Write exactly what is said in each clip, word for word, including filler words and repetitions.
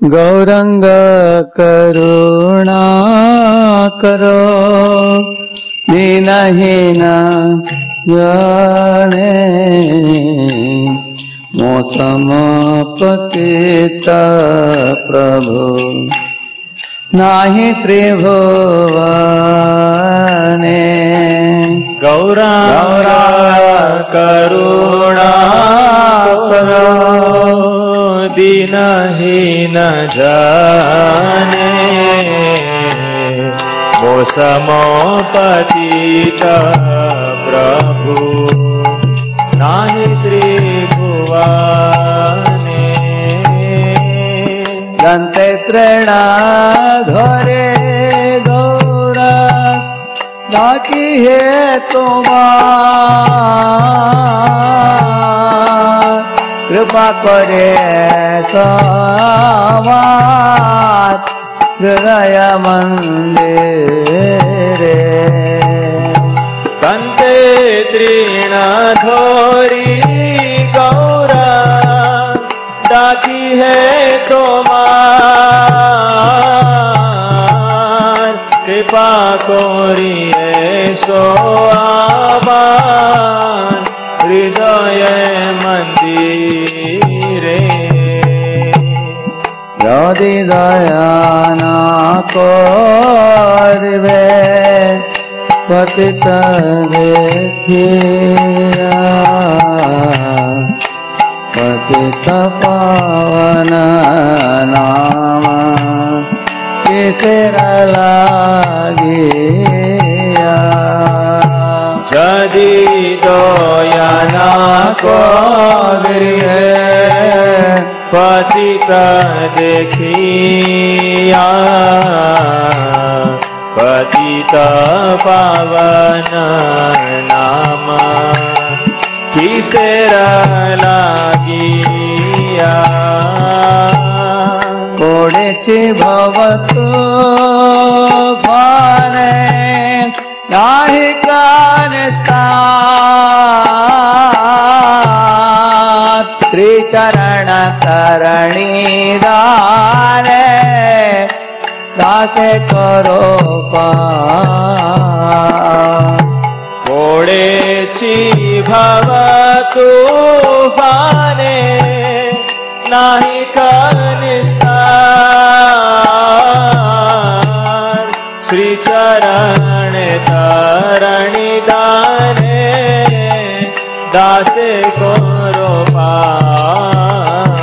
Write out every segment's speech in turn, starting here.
गौरंग करुणा करो दीनहीन जाने मौसम पतित प्रभु नाही त्रिभुवने। गौरा करुणा करो दीनहीन जाने मौसमो पतित प्रभु नाही त्रिभुवने। दंते त्रिणा घरे गौरा बाकी है तुम्हार कृपा करे सवार हृदय मंदिरे। कंते तृण धोरी गौरा डाकी है तुम्हार कृपा कोरिए सो आबार हृदय मंदिरे। यदि दया न करिबे पतित देखिया पतित पावन नाम किसेर लागिया। यदि दया न करिबे पतित देखिया पतित पावन नाम किसेर लागिया। कोडेछि भवतु भाने नाही कानिस्तात् त्रिचरण तरणी दाने दासे करो पार। कोडेछि भवतु भाने नाही कानिस्तात् श्री चरण तरणी दाने दासे करो पार।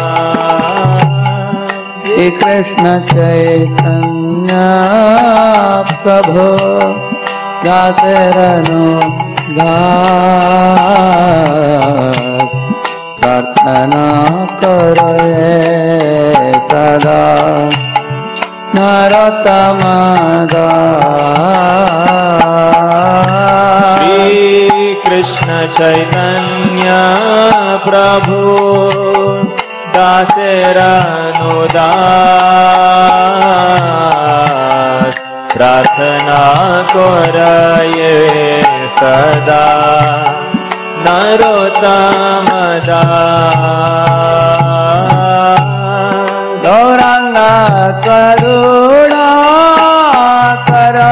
श्री कृष्ण चैतन्य प्रभु दासरनो दास प्रार्थना करो सदा नरोत्तम दास। श्री कृष्ण चैतन्य प्रभु दासरनो दास प्रार्थना करये सदा नरोत्तम दास। गौरांग करुणा करो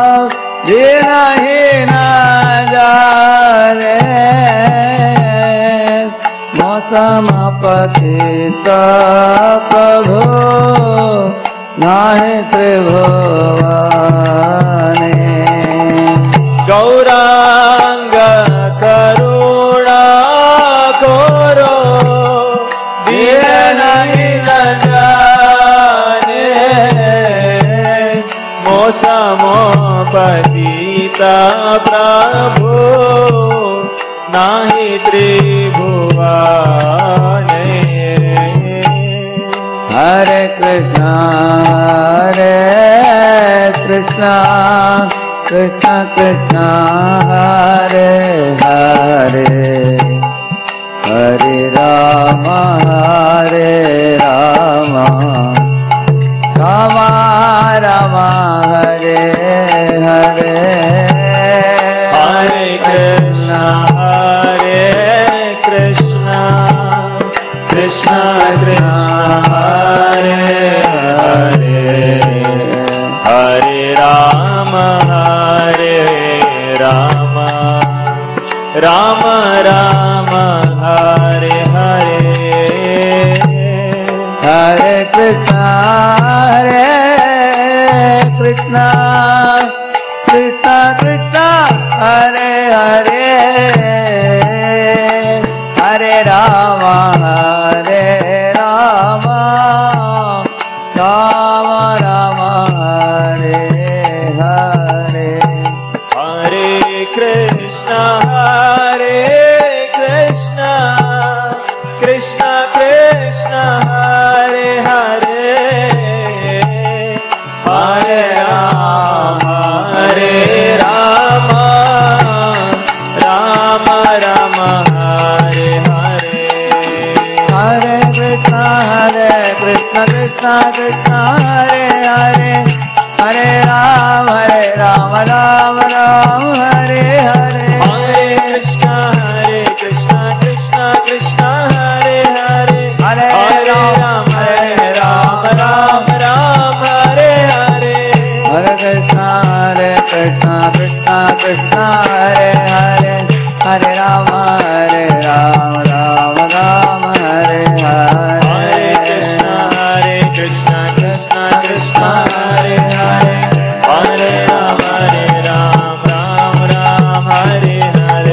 दीनहीन जाने मौसम पतित प्रभु नाही त्रिभुवने। गौरांग करुणा करो दीनहीन जाने मौसम पतित प्रभु नाही त्रिभुवने। हरे कृष्ण हरे कृष्ण कृष्ण कृष्ण हरे हरे हरे राम हरे राम राम राम हरे हरे। हरे कृष्ण हरे कृष्ण कृष्ण कृष्ण हरे Hare Krishna, Hare Krishna, Krishna Krishna, Hare Hare, Hare Rama, Hare Rama, Rama Rama, Hare Hare. Hare Krishna, Hare Krishna, Krishna Krishna, Hare Hare, Hare Rama, Hare Rama, Rama Rama, Hare Hare. Hare Krishna, Hare Krishna, Krishna Krishna, Hare Hare, Hare Rama, Hare Rama, Rama Rama, Hare Hare. Hare Krishna, Hare Krishna, Krishna Krishna, Hare Hare, Hare Rama, Hare Rama, Rama Rama, Hare Hare. Hare Krishna, Hare Krishna, Krishna Krishna, Hare Hare, Hare Rama, Hare Rama, Rama Rama, Hare Hare. Hare Krishna, Hare Krishna, Krishna Krishna, Hare Hare, Hare Rama, Hare Rama, Rama Rama, Hare Hare.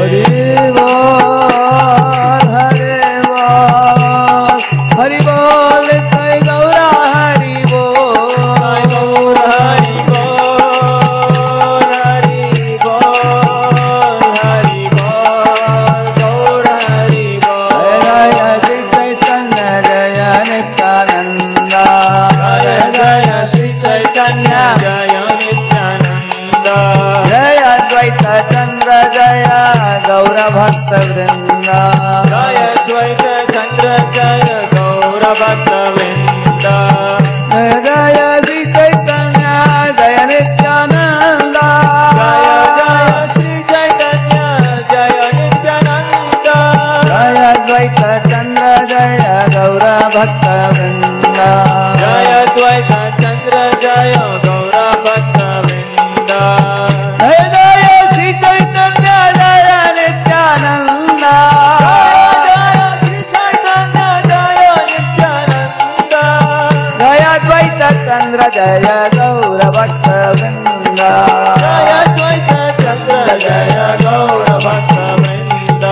Hari bol, Hari bol, Sai Gaura Hari bol, Sai Gaura Hari bol, Hari bol, Hari bol, Gaura Hari bol. Jaya Shri Chaitanya, Jaya Nityananda, Jaya Jaya Shri Chaitanya, Jaya Nityananda, Jaya Advaita Chandra, Jaya Gaura Bhakta Vrinda, Jaya Advaita Chandra, Jaya Gaura Bhakta Vrinda, Jaya Shri Chaitanya, Jaya Nityananda, Jaya Jaya Shri Chaitanya, Jaya Nityananda, Jaya Advaita Chandra, Jaya Gaura Bhakta Vrinda, Jaya Advaita Chandra, Jaya Gaura Bhakta Vrinda, Jaya Jaya Shri Chaitanya, Jaya Nityananda, Jaya Shri Chaitanya, Jaya Nityananda, Jaya Advaita Chandra, Jaya Gaura Bhakta Vrinda, Jaya Advaita Chandra, Jaya Gaura Bhakta Vrinda.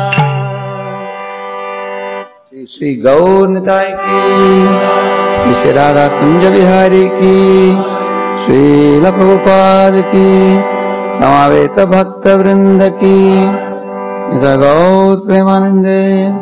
Shri Gaur Nitai की, श्री श्री राधा कुंज बिहारी की, श्री प्रभुपाद की, समावेत भक्त वृंद की, निताय गौर प्रेमानंदे।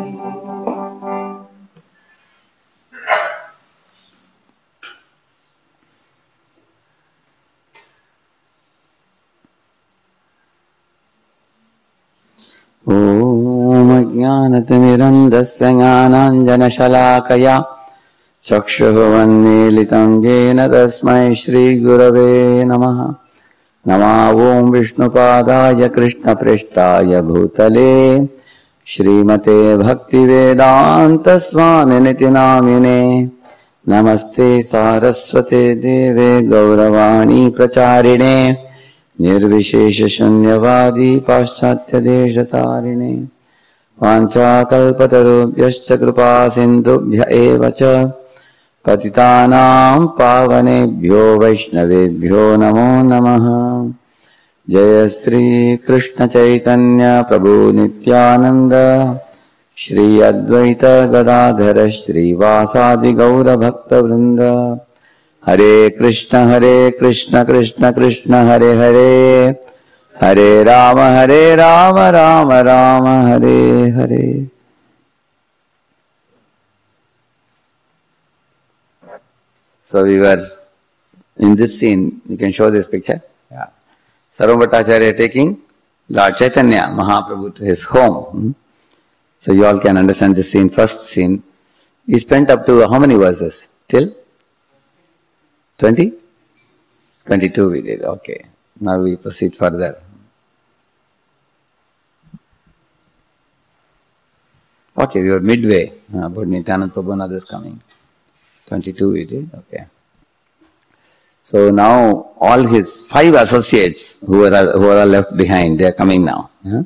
ॐ अज्ञानतिमिरन्धस्य ज्ञानाञ्जनशलाकया चक्षुरुन्मीलितं येन तस्मै श्रीगुरवे नमः। नमः ॐ विष्णुपादाय कृष्णप्रेष्ठाय भूतले श्रीमते भक्तिवेदान्तस्वामिनिति नामिने। नमस्ते सारस्वते देवे गौरवाणी प्रचारिणे निर्विशेष शून्यवादी पाश्चात्य देशतारिणे। वाञ्छाकल्पतरुभ्यश्च कृपा सिन्धुभ्य एव च पतितानां पावनेभ्यो वैष्णवेभ्यो नमो नमः। जय श्री कृष्ण चैतन्य प्रभु नित्यानंद, श्री अद्वैत गदाधर श्रीवासादि गौर भक्त वृंद। हरे कृष्ण हरे कृष्ण कृष्ण कृष्ण हरे हरे, हरे राम हरे Ram Ram Ram Hare Hare. So we were in this scene. You can show this picture. Yeah. Sarva Bhattacharya taking Lord Chaitanya Mahaprabhu to his home. Hmm? So you all can understand this scene. First scene. He spent up to how many verses? Till twenty? twenty-two we did. Okay. Now we proceed further. Okay, we were midway. Uh, but Nityanand Prabhu and others coming. twenty-two we did. Okay. So now all his five associates who are who are left behind, they are coming now. Huh?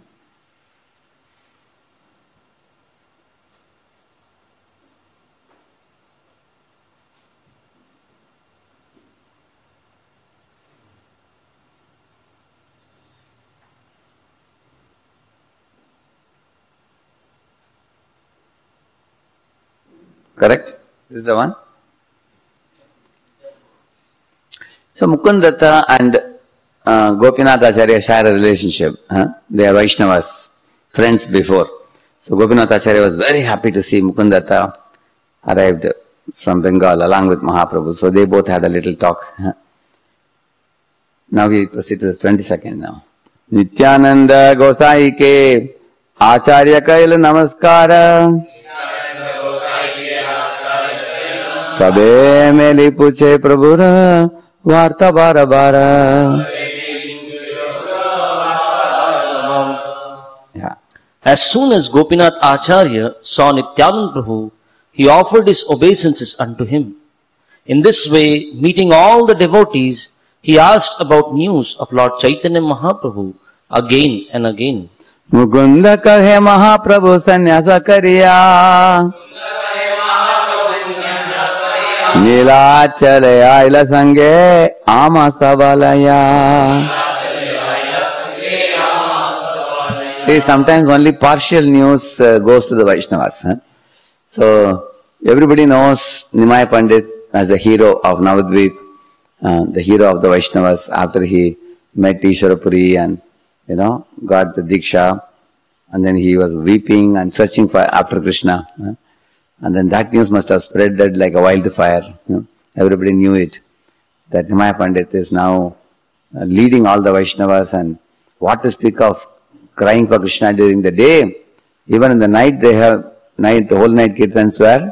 Correct? This is the one. So Mukundatta and uh, Gopinath Acharya share a relationship. Huh? They are Vaishnavas, friends before. So Gopinath Acharya was very happy to see Mukundatta arrived from Bengal along with Mahaprabhu. So they both had a little talk. Huh? Now we proceed to the twenty-second now. Nityananda Gosai ke Acharya Kail Namaskara Sabe meli puche Prabhura Varta bara bara. Yeah. As soon as Gopinath Acharya saw Nityanand Prabhu, he offered his obeisances unto him. In this way, meeting all the devotees, he asked about news of Lord Chaitanya Mahaprabhu again and again. Mukunda kahe Mahaprabhu sannyasa kariya Nilachalaya ila sange ama sabalaya. See, sometimes only partial news uh, goes to the Vaishnavas. Huh? So, everybody knows Nimai Pandit as the hero of Navadvip, uh, the hero of the Vaishnavas after he met Ishwarapuri and, you know, got the Diksha. And then he was weeping and searching for after Krishna. Huh? And then that news must have spread like a wildfire. You know? Everybody knew it. That Nimai Pandit is now uh, leading all the Vaishnavas, and what to speak of crying for Krishna during the day. Even in the night they have, night, the whole night kirtans were.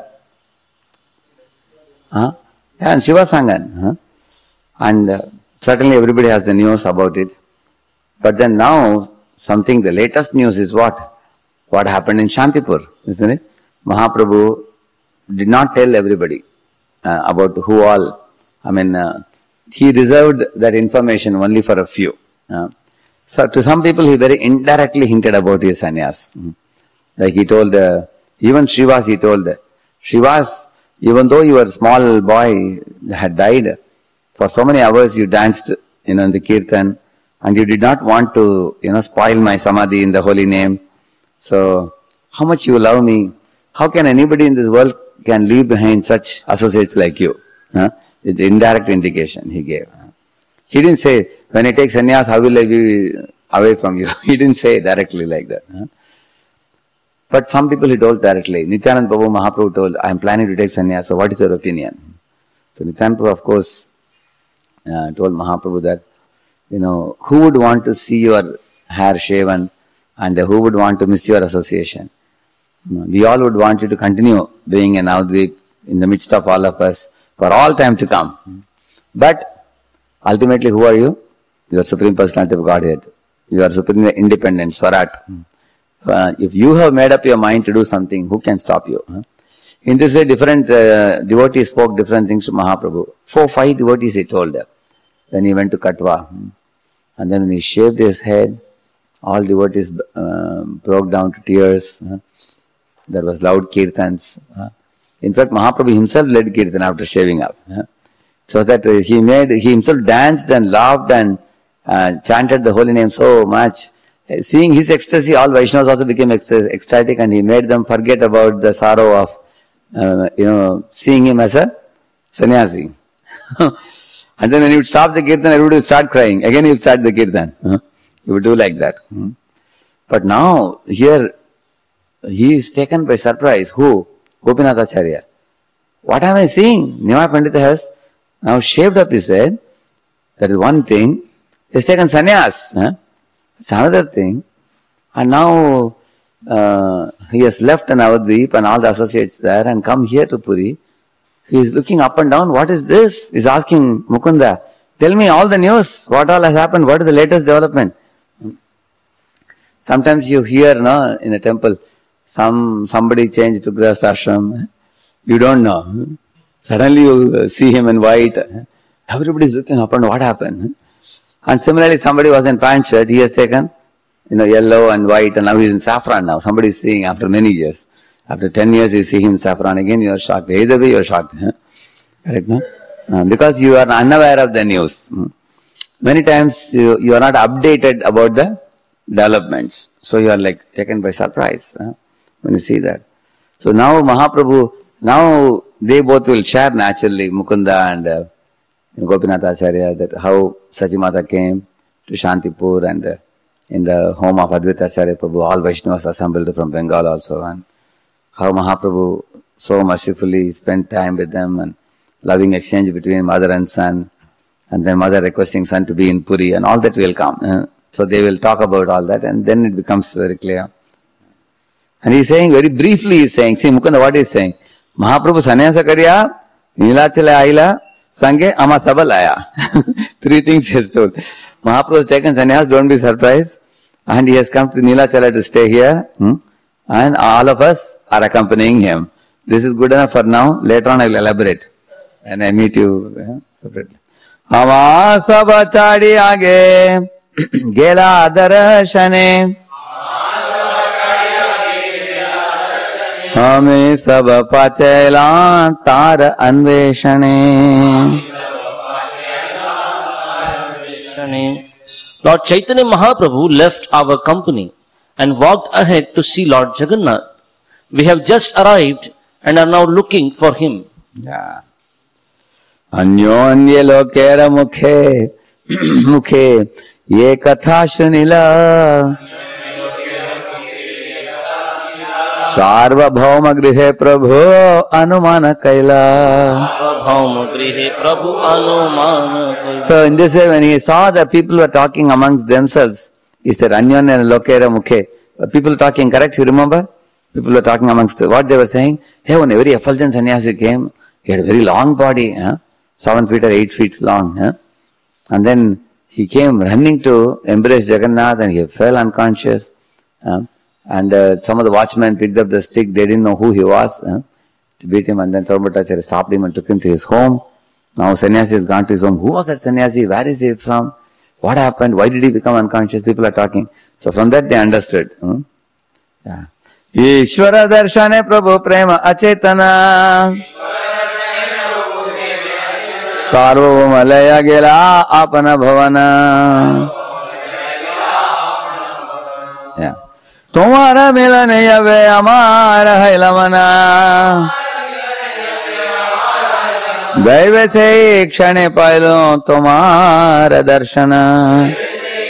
Huh? Yeah, and Shiva Sangan. Huh? And uh, certainly everybody has the news about it. But then now, something, the latest news is what? What happened in Shantipur, isn't it? Mahaprabhu did not tell everybody uh, about who all. I mean, uh, he reserved that information only for a few. Uh, so to some people he very indirectly hinted about his sannyas. Mm. Like he told, uh, even Srivas he told, Srivas, even though your small boy had died, for so many hours you danced, you know, in the kirtan, and you did not want to, you know, spoil my samadhi in the holy name. So, how much you love me? How can anybody in this world can leave behind such associates like you? Huh? It's indirect indication he gave. He didn't say, when I take sannyas, how will I be away from you? He didn't say directly like that. Huh? But some people he told directly. Nityanand Prabhu Mahaprabhu told, I am planning to take sannyas, so what is your opinion? So Nityanand Prabhu, of course, uh, told Mahaprabhu that, you know, who would want to see your hair shaven, and who would want to miss your association? We all would want you to continue being in Navadvip in the midst of all of us for all time to come. But ultimately, who are you? You are Supreme Personality of Godhead. You are Supreme Independent, Swarat. Uh, if you have made up your mind to do something, who can stop you? Huh? In this way, different uh, devotees spoke different things to Mahaprabhu. Four, five devotees he told them. Then he went to Katwa. And then when he shaved his head, all devotees uh, broke down to tears. Huh? There was loud kirtans. Huh? In fact, Mahaprabhu himself led kirtan after shaving up. Huh? So that uh, he made, he himself danced and laughed and uh, chanted the holy name so much. Uh, seeing his ecstasy, all Vaishnavas also became ecst- ecstatic, and he made them forget about the sorrow of, uh, you know, seeing him as a sannyasi. And then when he would stop the kirtan, everybody would start crying. Again he would start the kirtan. Huh? He would do like that. Hmm? But now, here, he is taken by surprise. Who? Gopinath Acharya. What am I seeing? Nimai Pandita has now shaved up his head. That is one thing. He has taken sannyas. Huh? It's another thing. And now uh, he has left Navadvip and all the associates there and come here to Puri. He is looking up and down. What is this? He is asking Mukunda, tell me all the news. What all has happened? What is the latest development? Sometimes you hear, no, in a temple, some somebody changed to Grihastha ashram. You don't know. Suddenly you see him in white. Everybody is looking up and what happened? And similarly, somebody was in pant shirt. He has taken, you know, yellow and white, and now he is in saffron now. Somebody is seeing after many years. After ten years, you see him in saffron again. You are shocked. Either way, you are shocked. Correct, no? Uh, because you are unaware of the news. Many times you, you are not updated about the developments. So you are like taken by surprise huh, when you see that. So now Mahaprabhu, now they both will share naturally, Mukunda and uh, Gopinath Acharya, that how Sachimata came to Shantipur and uh, in the home of Advaita Acharya Prabhu, all Vaishnavas assembled from Bengal also, and how Mahaprabhu so mercifully spent time with them and loving exchange between mother and son, and then mother requesting son to be in Puri, and all that will come. Uh, so they will talk about all that, and then it becomes very clear. And he is saying, very briefly he is saying, see Mukunda what he is saying, Mahaprabhu sannyasa kariya, Nilachala aila, Sange ama sabalaya. Three things he has told. Mahaprabhu has taken sannyas, don't be surprised. And he has come to Nilachala to stay here. Hmm? And all of us are accompanying him. This is good enough for now. Later on I will elaborate. And I meet you yeah, separately. Ama sabachadi age, gela darashane. Hame sab pachela tar anveshane. Lord Chaitanya Mahaprabhu left our company and walked ahead to see Lord Jagannath. We have just arrived and are now looking for him. Yeah. Anyonye lokera mukhe, mukhe, ye katha shunila. Sarvabhauma grihe prabhu anumana kaila. Sarvabhauma grihe prabhu anumana kaila. So in this way, when he saw that people were talking amongst themselves, he said, Anyanya lokera mukhe. People talking, correct? You remember? People were talking amongst what they were saying. Hey, when a very effulgent sannyasi came, he had a very long body, huh? seven feet or eight feet long. Huh? And then he came running to embrace Jagannath and he fell unconscious. Huh? And uh, some of the watchmen picked up the stick, they didn't know who he was, huh? to beat him, and then Sarvabhattacharya stopped him and took him to his home. Now sannyasi has gone to his home. Who was that sannyasi? Where is he from? What happened? Why did he become unconscious? People are talking. So from that they understood. Hmm? Yeah. Ishvara darshane prabhu prema achetana. Sarvabhaumalaya gela apana bhavana. Yeah. Tumhara milane yave amara hai lamana. Daive se kshane pailo tumhara darshana.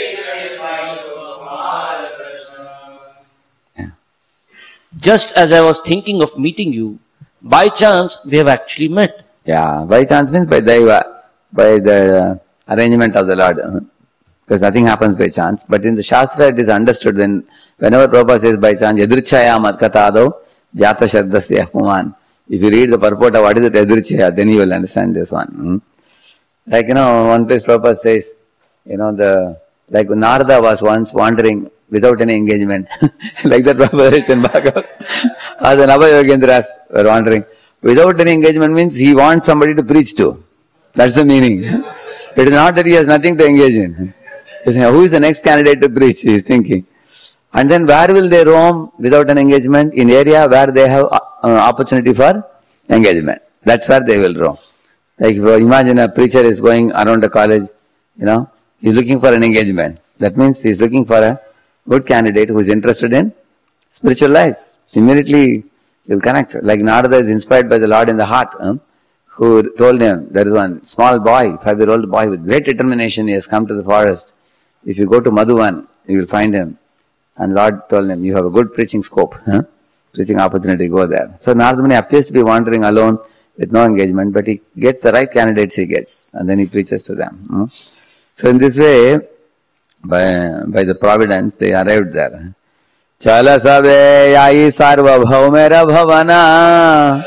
Just as I was thinking of meeting you, by chance we have actually met. Yeah, by chance means by Daiva, by the uh, arrangement of the Lord. Uh, because nothing happens by chance. But in the Shastra it is understood when, whenever Prabhupada says by chance, Yadrichaya matkatado jata shardasya puman. If you read the purport of what is it Yadrichaya, then you will understand this one. Hmm? Like, you know, one place Prabhupada says, you know, the, like Narada was once wandering without any engagement. Like that Prabhupada writes in Bhagavad. As the Nava Yogendras were wandering. Without any engagement means he wants somebody to preach to. That's the meaning. It is not that he has nothing to engage in. He's saying, who is the next candidate to preach? He is thinking. And then where will they roam without an engagement? In area where they have uh, opportunity for engagement. That's where they will roam. Like if you imagine a preacher is going around the college, you know, he is looking for an engagement. That means he is looking for a good candidate who is interested in spiritual life. Immediately you will connect. Like Narada is inspired by the Lord in the heart, huh? who told him, there is one small boy, five-year-old boy with great determination, he has come to the forest. If you go to Madhuvan, you will find him. And Lord told him, you have a good preaching scope, huh? preaching opportunity, go there. So Narada Muni appears to be wandering alone with no engagement, but he gets the right candidates he gets, and then he preaches to them. Huh? So in this way, by, by the providence, they arrived there. Chala sabe yai sarvabhaumera bhavana.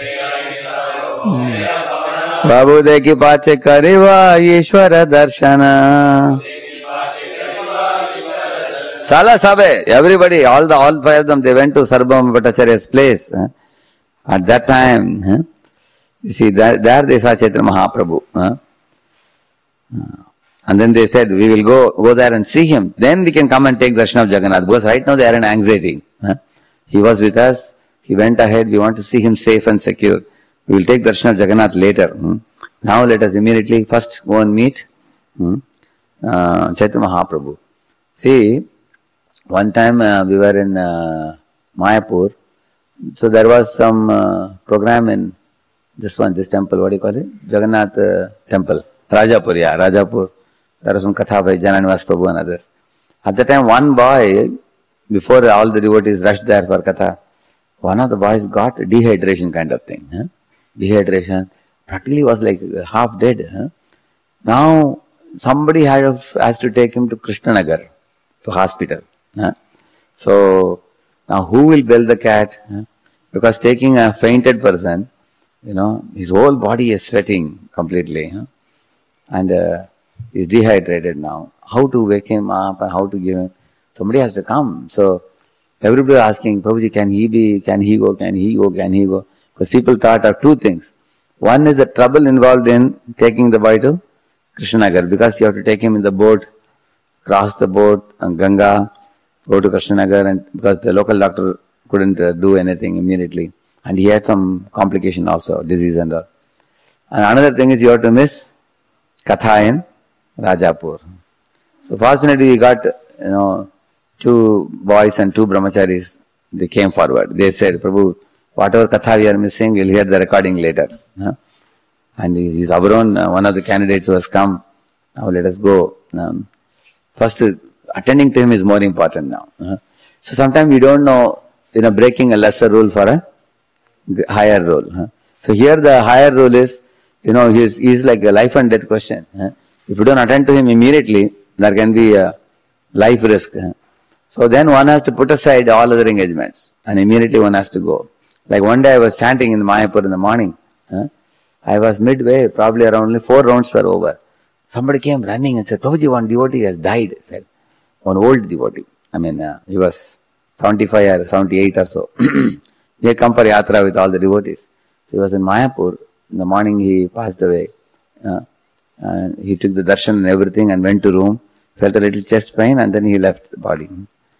Prabhu deki pache kariva Ishvara darshana. Chala sabe, everybody, all the all five of them, they went to Sarvabhauma Bhattacharya's place. At that time, you see, there, there they saw Chaitanya Mahaprabhu. And then they said, we will go go there and see him. Then we can come and take darshan of Jagannath. Because right now they are in anxiety. He was with us. He went ahead. We want to see him safe and secure. We will take darshan of Jagannath later. Now let us immediately first go and meet uh, Chaitanya Mahaprabhu. See, one time uh, we were in uh, Mayapur So there was some uh, program in this one, this temple, what do you call it? Jagannath uh, temple. Rajapur, yeah, Rajapur. There was some katha by Jananivas Prabhu and others. At the time, one boy, before all the devotees rushed there for katha, one of the boys got dehydration kind of thing. Huh? Dehydration. Practically was like half dead. Huh? Now, somebody had, has to take him to Krishnanagar, to hospital. Huh? So, now who will bail the cat? Huh? Because taking a fainted person, you know, his whole body is sweating completely. Huh? And uh, he's dehydrated now. How to wake him up and how to give him? Somebody has to come. So, everybody was asking, Prabhuji, can he be, can he go, can he go, can he go? Because people thought of two things. One is the trouble involved in taking the boy to Krishnanagar, because you have to take him in the boat, cross the boat, and Ganga, go to Krishnanagar, and because the local doctor couldn't uh, do anything immediately. And he had some complication also, disease and all. And another thing is you have to miss Katha in Rajapur. So fortunately we got, you know, two boys and two brahmacharis. They came forward. They said, Prabhu, whatever Katha we are missing, we'll hear the recording later. Huh? And he's our own, uh, one of the candidates who has come. Now let us go. Um, first, uh, attending to him is more important now. Uh, so sometimes we don't know, you know, breaking a lesser rule for a higher rule. Uh. So here the higher rule is, you know, he is, he is like a life and death question. Uh. If you don't attend to him immediately, there can be a life risk. Uh. So then one has to put aside all other engagements and immediately one has to go. Like one day I was chanting in Mayapur in the morning. Uh. I was midway, probably around only four rounds were over. Somebody came running and said, Prabhuji, one devotee has died. Said, one old devotee. I mean, uh, he was seventy-five or seventy-eight or so. He had come for yatra with all the devotees. So he was in Mayapur. In the morning he passed away. Uh, and he took the darshan and everything and went to room. Felt a little chest pain and then he left the body.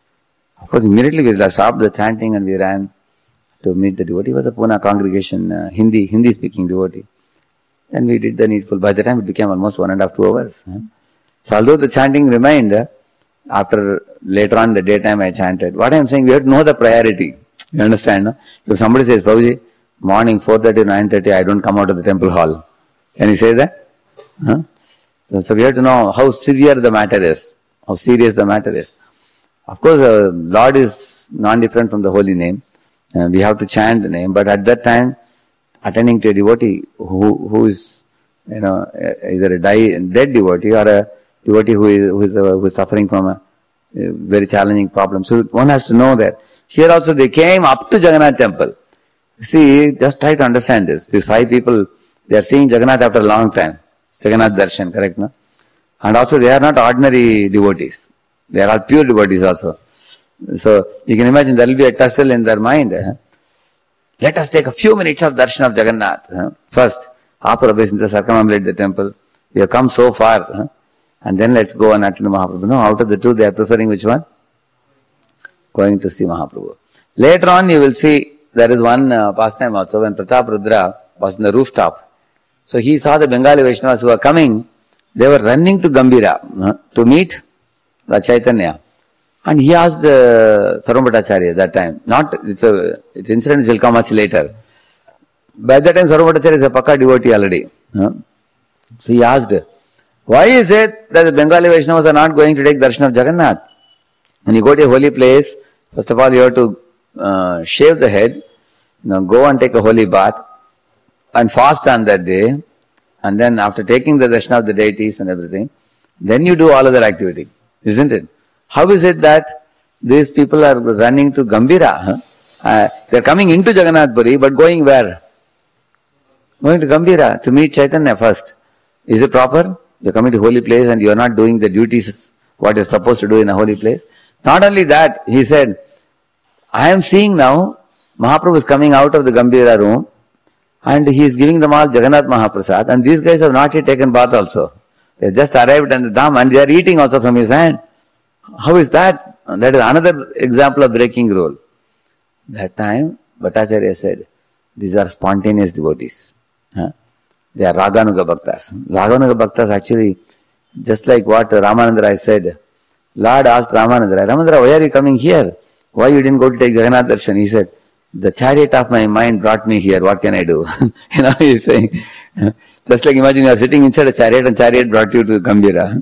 Of course, immediately we stopped the chanting and we ran to meet the devotee. He was a Pune congregation, uh, Hindi, Hindi speaking devotee. And we did the needful. By the time it became almost one and a half, two hours. Huh? So although the chanting remained, uh, after later on in the daytime I chanted. What I am saying, we have to know the priority. You understand? No? If somebody says, Prabhuji, morning four thirty to nine thirty, I don't come out of the temple hall. Can you say that? Huh? So, so we have to know how severe the matter is. How serious the matter is. Of course, uh, Lord is non-different from the holy name. Uh, we have to chant the name, but at that time, attending to a devotee who who is, you know, either a die, dead devotee or a devotee who is who is, uh, who is suffering from a, a very challenging problem. So one has to know that. Here also they came up to Jagannath temple. See, just try to understand this. These five people, they are seeing Jagannath after a long time. Jagannath darshan, correct, no? And also they are not ordinary devotees. They are all pure devotees also. So you can imagine there will be a tussle in their mind. Eh? Let us take a few minutes of darshan of Jagannath. Eh? First, after obeisance, circumambulate the temple. We have come so far. Eh? And then let's go and attend Mahaprabhu. No, out of the two, they are preferring which one? Going to see Mahaprabhu. Later on, you will see there is one uh, pastime also when Pratap Rudra was on the rooftop. So he saw the Bengali Vaishnavas who were coming. They were running to Gambira uh, to meet the Chaitanya. And he asked uh, Sarvabhattacharya that time. Not, it's a it's incident which will come much later. By that time, Sarvabhattacharya is a Pakka devotee already. Uh, so he asked, why is it that the Bengali Vaishnavas are not going to take darshan of Jagannath? When you go to a holy place, first of all you have to uh, shave the head, you know, go and take a holy bath, and fast on that day, and then after taking the darshan of the deities and everything, then you do all other activity, isn't it? How is it that these people are running to Gambira? Huh? Uh, they are coming into Jagannath Puri, but going where? Going to Gambira to meet Chaitanya first. Is it proper? You are coming to holy place and you are not doing the duties what you are supposed to do in a holy place. Not only that, he said, I am seeing now Mahaprabhu is coming out of the Gambira room and he is giving them all Jagannath Mahaprasad, and these guys have not yet taken bath also. They have just arrived in the dham and they are eating also from his hand. How is that? That is another example of breaking rule. That time, Bhattacharya said, these are spontaneous devotees. Huh? They are Raganuga Bhaktas. Raganuga Bhaktas actually, just like what Ramananda Rai said, Lord asked Ramananda Rai, Ramananda Rai, why are you coming here? Why you didn't go to take Jagannath Darshan? He said, the chariot of my mind brought me here, what can I do? You know, he's saying, just like imagine you are sitting inside a chariot and chariot brought you to Gambhira.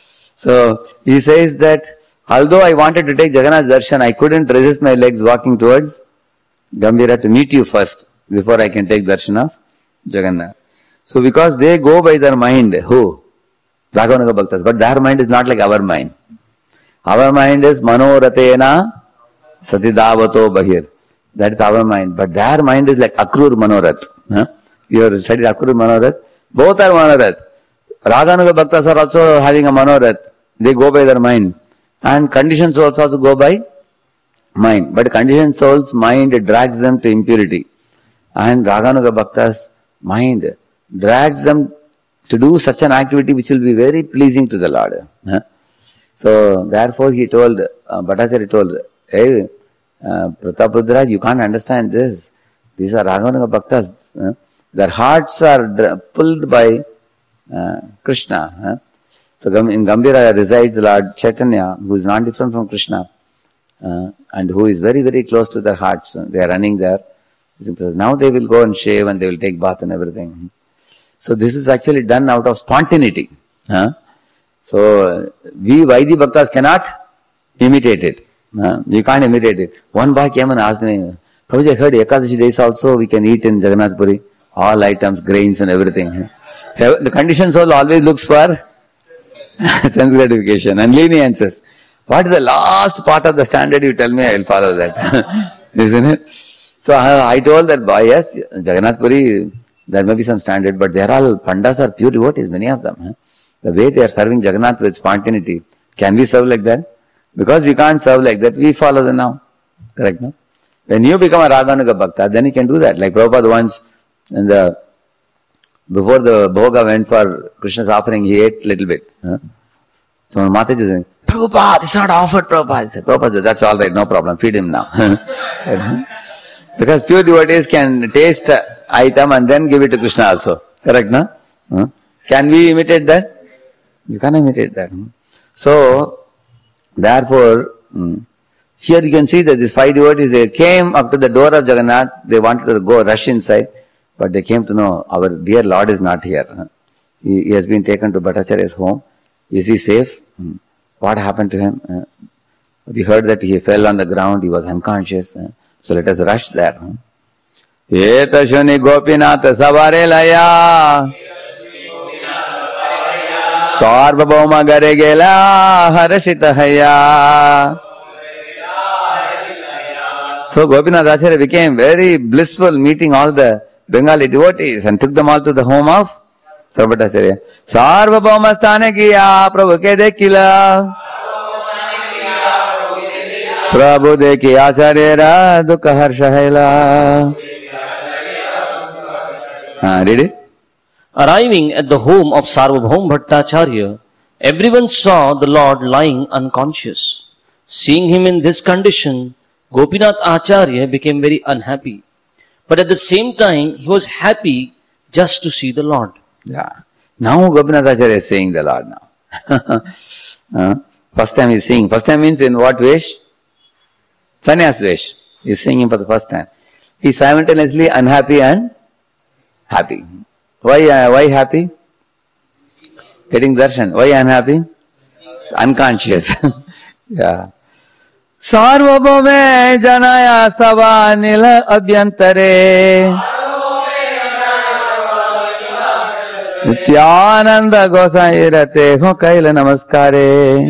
So, he says that, although I wanted to take Jagannath darshan, I couldn't resist my legs walking towards Gambhira to meet you first, before I can take darshan of Jagannath. So, because they go by their mind, who? Raghavanaga Bhaktas, but their mind is not like our mind. Our mind is Manoratena Satidavato Bahir. That is our mind. But their mind is like Akrur Manorat. Huh? You have studied Akrur Manorat. Both are Manorat. Raghavanaga Bhaktas are also having a Manorat. They go by their mind. And conditioned souls also go by mind. But conditioned souls' mind drags them to impurity. And Raghavanaga Bhaktas' mind drags them to do such an activity which will be very pleasing to the Lord. Huh? So, therefore he told, uh, Bhattacharya told, hey, uh, Prataprudra, you can't understand this. These are Raghavanaga Bhaktas. Huh? Their hearts are dra- pulled by uh, Krishna. Huh? So, in Gambhira resides Lord Chaitanya, who is not different from Krishna, uh, and who is very, very close to their hearts. They are running there. Now they will go and shave and they will take bath and everything. So, this is actually done out of spontaneity. Huh? So, we Vaidhi Bhaktas cannot imitate it. Uh, we can't imitate it. One boy came and asked me, Prabhuji, I heard Ekadashi days also we can eat in Jagannath Puri, all items, grains and everything. The conditioned soul always looks for sense gratification and leniences. What is the last part of the standard you tell me, I will follow that. Isn't it? So, I, I told that boy, yes, Jagannath Puri, there may be some standard, but they are all, Pandas are pure devotees, many of them. Huh? The way they are serving Jagannath with spontaneity, can we serve like that? Because we can't serve like that, we follow them now. Correct, no? When you become a Raghavanaga Bhakta, then you can do that. Like Prabhupada once, in the, before the Bhoga went for Krishna's offering, he ate a little bit. Huh? So Mataji was saying, Prabhupada, it's not offered, Prabhupada. He said, Prabhupada, that's all right, no problem, feed him now. Because pure devotees can taste item and then give it to Krishna also. Correct, no? Huh? Can we imitate that? You can't imitate that. So, therefore, here you can see that these five devotees, they came up to the door of Jagannath, they wanted to go rush inside, but they came to know, our dear Lord is not here. He, he has been taken to Bhattacharya's home. Is he safe? What happened to him? We heard that he fell on the ground, he was unconscious. So let us rush there. Eta shuni Gopinath savarelaya Sarvabhauma gare gela harashita haya. So Gopinath Acharya became very blissful meeting all the Bengali devotees and took them all to the home of Sarvabhauma. Sarvabhauma sthane kiya Prabhu ke dekila Prabhu dekhi Acharya ra dukha harsha haila. Ah, read it. Arriving at the home of Sarvabhaum Bhattacharya, everyone saw the Lord lying unconscious. Seeing him in this condition, Gopinath Acharya became very unhappy. But at the same time, he was happy just to see the Lord. Yeah. Now Gopinath Acharya is seeing the Lord now. uh, first time he is seeing. First time means in what vesh? Sannyas vesh. He is seeing him for the first time. He is simultaneously unhappy and happy. Why, uh, why happy? Getting darshan. Why unhappy? Unconscious. Yeah. Sarvabhaume janaya sava nila abhyantare Nityananda Gosai ho kaila namaskare.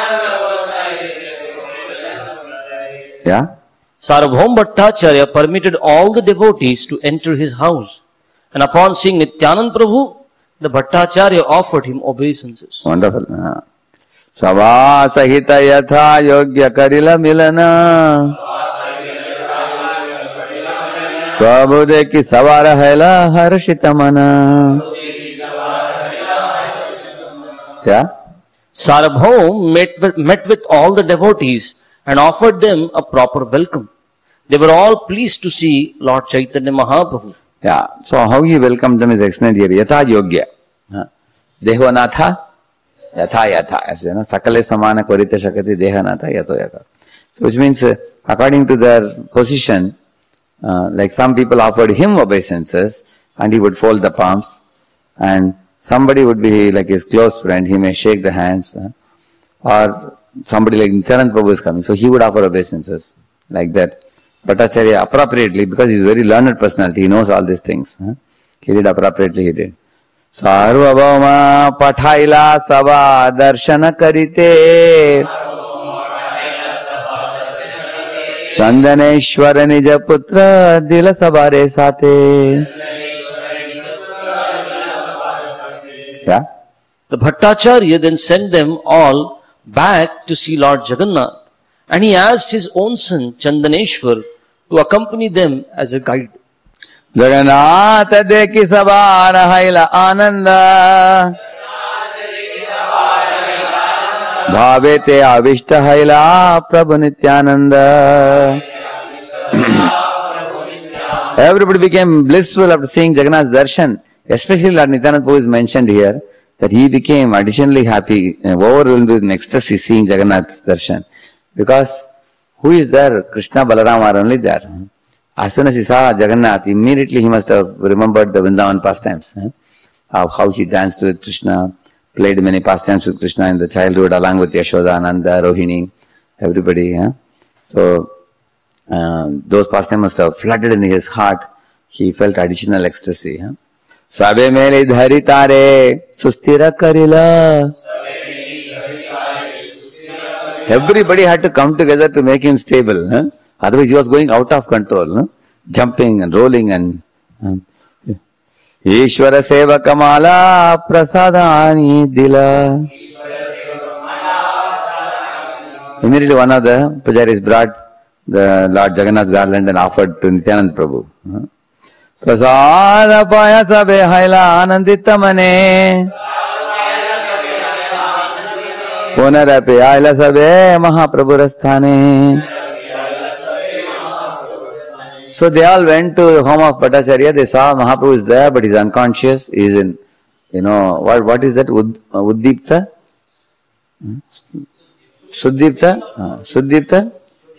Yeah? Sarvabhaum Bhattacharya permitted all the devotees to enter his house. And upon seeing Nityanand Prabhu, the Bhattacharya offered him obeisances. Wonderful. Uh, Sava sahita yatha yogya karila milana Prabhu dekhi savara haila harshita mana. Yeah? Sarvabhaum met with, met with all the devotees and offered them a proper welcome. They were all pleased to see Lord Chaitanya Mahaprabhu. Yeah. So how he welcomed them is explained here. Yatha yogya. Dehanatha yatha yatha. As you know, sakale samana korita shakati dehanatha yato yatha. So which means uh, according to their position, uh, like some people offered him obeisances and he would fold the palms, and somebody would be like his close friend, he may shake the hands, uh, or somebody like Nityananda Prabhu is coming, so he would offer obeisances like that. Bhattacharya appropriately, because he's a very learned personality, he knows all these things. Huh? He did appropriately, he did. Sarvabhauma pathaila sabha darshana karite Chandaneshwara nija putra dila sabare sate. Yeah? The Bhattacharya then sent them all back to see Lord Jagannath, and he asked his own son Chandaneshwar to accompany them as a guide. Jagannath deki sabha rahaila ananda bhavete avishta haila Prabhu Nityananda. Everybody became blissful after seeing Jagannath's darshan. Especially Lord Nityananda Prabhu is mentioned here, that he became additionally happy, overwhelmed with ecstasy seeing Jagannath's darshan. Because who is there? Krishna, Balaram are only there. As soon as he saw Jagannath, immediately he must have remembered the Vrindavan pastimes. Of how he danced with Krishna, played many pastimes with Krishna in the childhood along with Yashoda, Nanda, Rohini, everybody. So, uh, those pastimes must have flooded in his heart. He felt additional ecstasy. Sabe mele dhari tare sustira karila. Everybody had to come together to make him stable. Huh? Otherwise he was going out of control. Huh? Jumping and rolling and... Um, Ishvara seva kamala prasadani dila. Immediately one of the pujaris brought the Lord Jagannath's garland and offered to Nityananda Prabhu. Huh? Prasada paya sabe haila anandita mane punarapi haila sabe mahaprabhurasthane. So they all went to the home of Bhattacharya. They saw Mahaprabhu is there, but he's unconscious. He's in, you know, what what is that? Ud, uh, Uddipta? Hmm? Suddipta? Uh, Suddipta?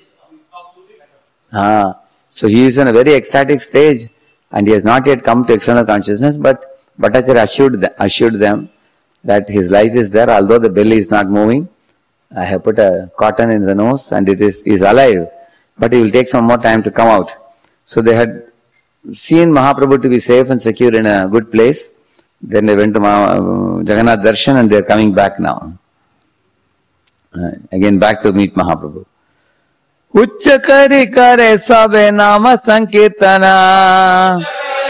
Ah. So he is in a very ecstatic stage and he has not yet come to external consciousness, but Bhattacharya assured, the, assured them that his life is there, although the belly is not moving. I have put a cotton in the nose and it is, is alive, but he will take some more time to come out. So they had seen Mahaprabhu to be safe and secure in a good place. Then they went to Maha, Jagannath Darshan and they are coming back now. Uh, again back to meet Mahaprabhu. Uchcha kari kare sabe nama sankirtana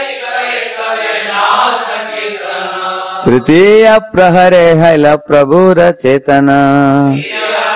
Tritiya prahare haila prabhura chetana.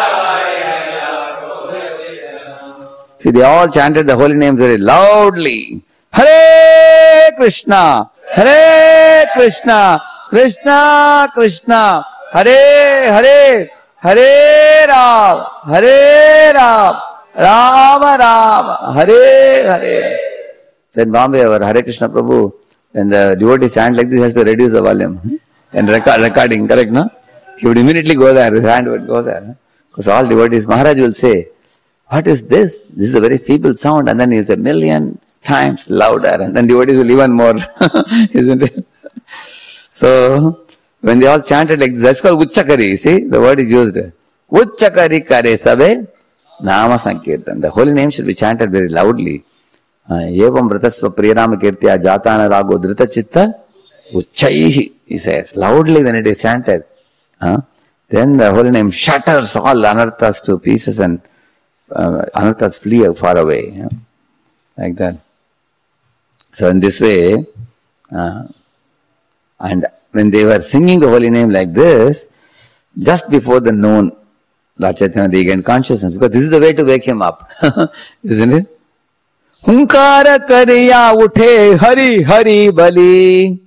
See, they all chanted the holy names very loudly. Hare Krishna, Hare Krishna, Krishna Krishna, Hare Hare, Hare Ram, Hare Ram, Rama Rama, Hare Hare. So in Bombay, our Hare Krishna Prabhu, when the devotee chant like this, he has to reduce the volume. And record, recording, correct, no? He would immediately go there, his hand would go there. Because all devotees, Maharaj will say, what is this? This is a very feeble sound. And then he'll say a million times louder. And then devotees will even more. Isn't it? So, when they all chanted like this, that's called Uchchakari. See, the word is used. Uchchakari kare sabe nama sankirtan. The holy name should be chanted very loudly. Yevam vratasva priyarama kirtiya jatana rago drita chitta uchchaihi. He says, loudly when it is chanted. Huh? Then the holy name shatters all anarthas to pieces and uh, anarthas flee far away. Yeah? Like that. So in this way, uh, and when they were singing the holy name like this, just before the noon, Lord Chaitanya regained consciousness, because this is the way to wake him up. Isn't it? Hunkara kariya uthe hari hari bali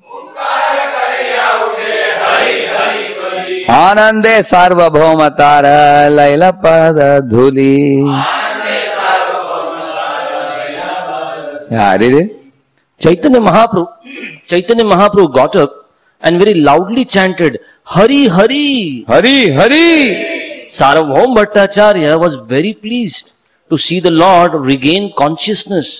Anande sarvabhaumatara laila pada dhuli. Yeah, read it. Chaitanya Mahaprabhu, Chaitanya Mahaprabhu got up and very loudly chanted, Hari Hari. Hari Hari. Sarvabhauma Bhattacharya was very pleased to see the Lord regain consciousness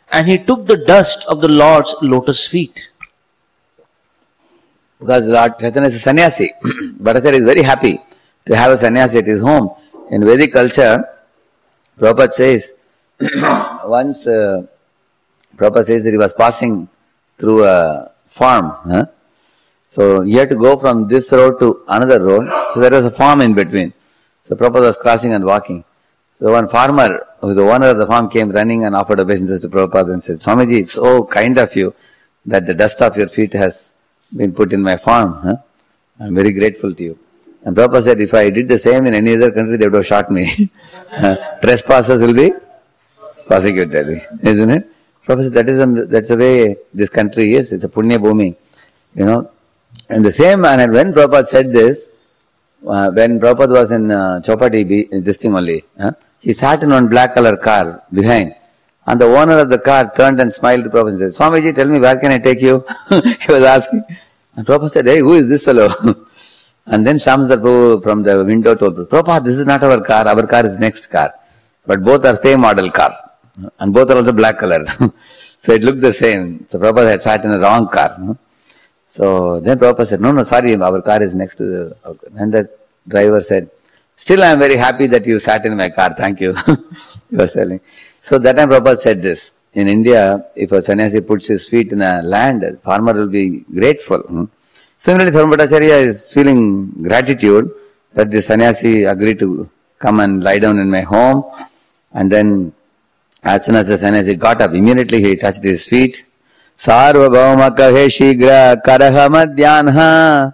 and he took the dust of the Lord's lotus feet. Because Lord Chaitanya is a sannyasi. Bhattacharya is very happy to have a sannyasi at his home. In Vedic culture, Prabhupada says, once uh, Prabhupada says that he was passing through a farm. Huh? So he had to go from this road to another road. So there was a farm in between. So Prabhupada was crossing and walking. So one farmer, who was the owner of the farm, came running and offered obeisances to Prabhupada and said, Swamiji, it's so kind of you that the dust of your feet has been put in my farm. Huh? I'm very grateful to you. And Prabhupada said, if I did the same in any other country, they would have shot me. Trespassers will be prosecuted, isn't it? Prabhupada said, that is a, that's the way this country is. It's a punya bhumi. You know. And the same man, when Prabhupada said this, uh, when Prabhupada was in uh, Chowpatty, this thing only, huh? He sat in one black color car behind. And the owner of the car turned and smiled to Prabhupada and said, Swamiji, tell me, where can I take you? He was asking. And Prabhupada said, hey, who is this fellow? And then Shamsudar Prabhu from the window told Prabhupada, this is not our car, our car is next car. But both are same model car. And both are also black color. So it looked the same. So Prabhupada had sat in a wrong car. So then Prabhupada said, no, no, sorry, our car is next to the... And the driver said, still I am very happy that you sat in my car, thank you. He was telling. So that time Prabhupada said this, in India, if a sannyasi puts his feet in a land, the farmer will be grateful. Hmm? Similarly, Sarva Bhattacharya is feeling gratitude that the sannyasi agreed to come and lie down in my home. And then, as soon as the sannyasi got up, immediately he touched his feet. Sarvabhauma kahe shigra karaha madhyanha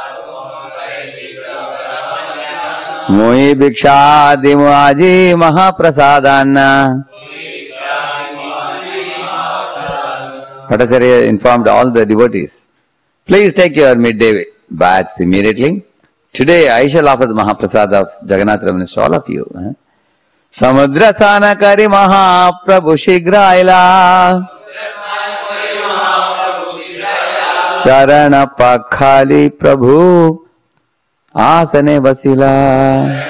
Mui bhiksha dimuaji mahaprasadana. Bhattacharya informed all the devotees, please take your midday baths immediately. Today I shall offer the Mahaprasad of Jagannath Ramana to all of you. Samudra sanakari Mahaprabhu shigraila Charana pakhali Prabhu Asane vasila.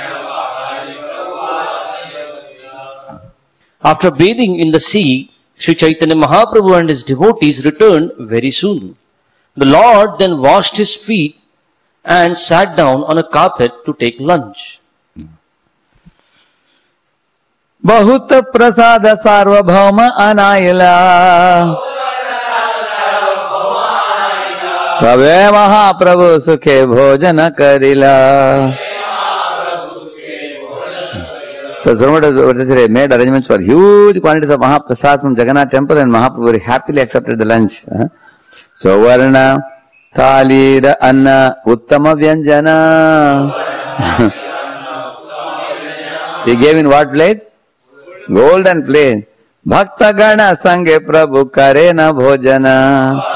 After bathing in the sea, Sri Chaitanya Mahaprabhu and his devotees returned very soon. The Lord then washed his feet and sat down on a carpet to take lunch. Bahut prasada sarvabhauma anayala Prabhe Mahaprabhu sukhe bhojana karila. So Sarva made arrangements for huge quantities of Mahaprasad from Jagannath temple, and Mahaprabhu very happily accepted the lunch. So Varna, Thalira, Anna, Uttama Vyanjana. He gave in what plate? Golden plate. Bhakta Gana Sanghe Prabhu Karena Bhojana.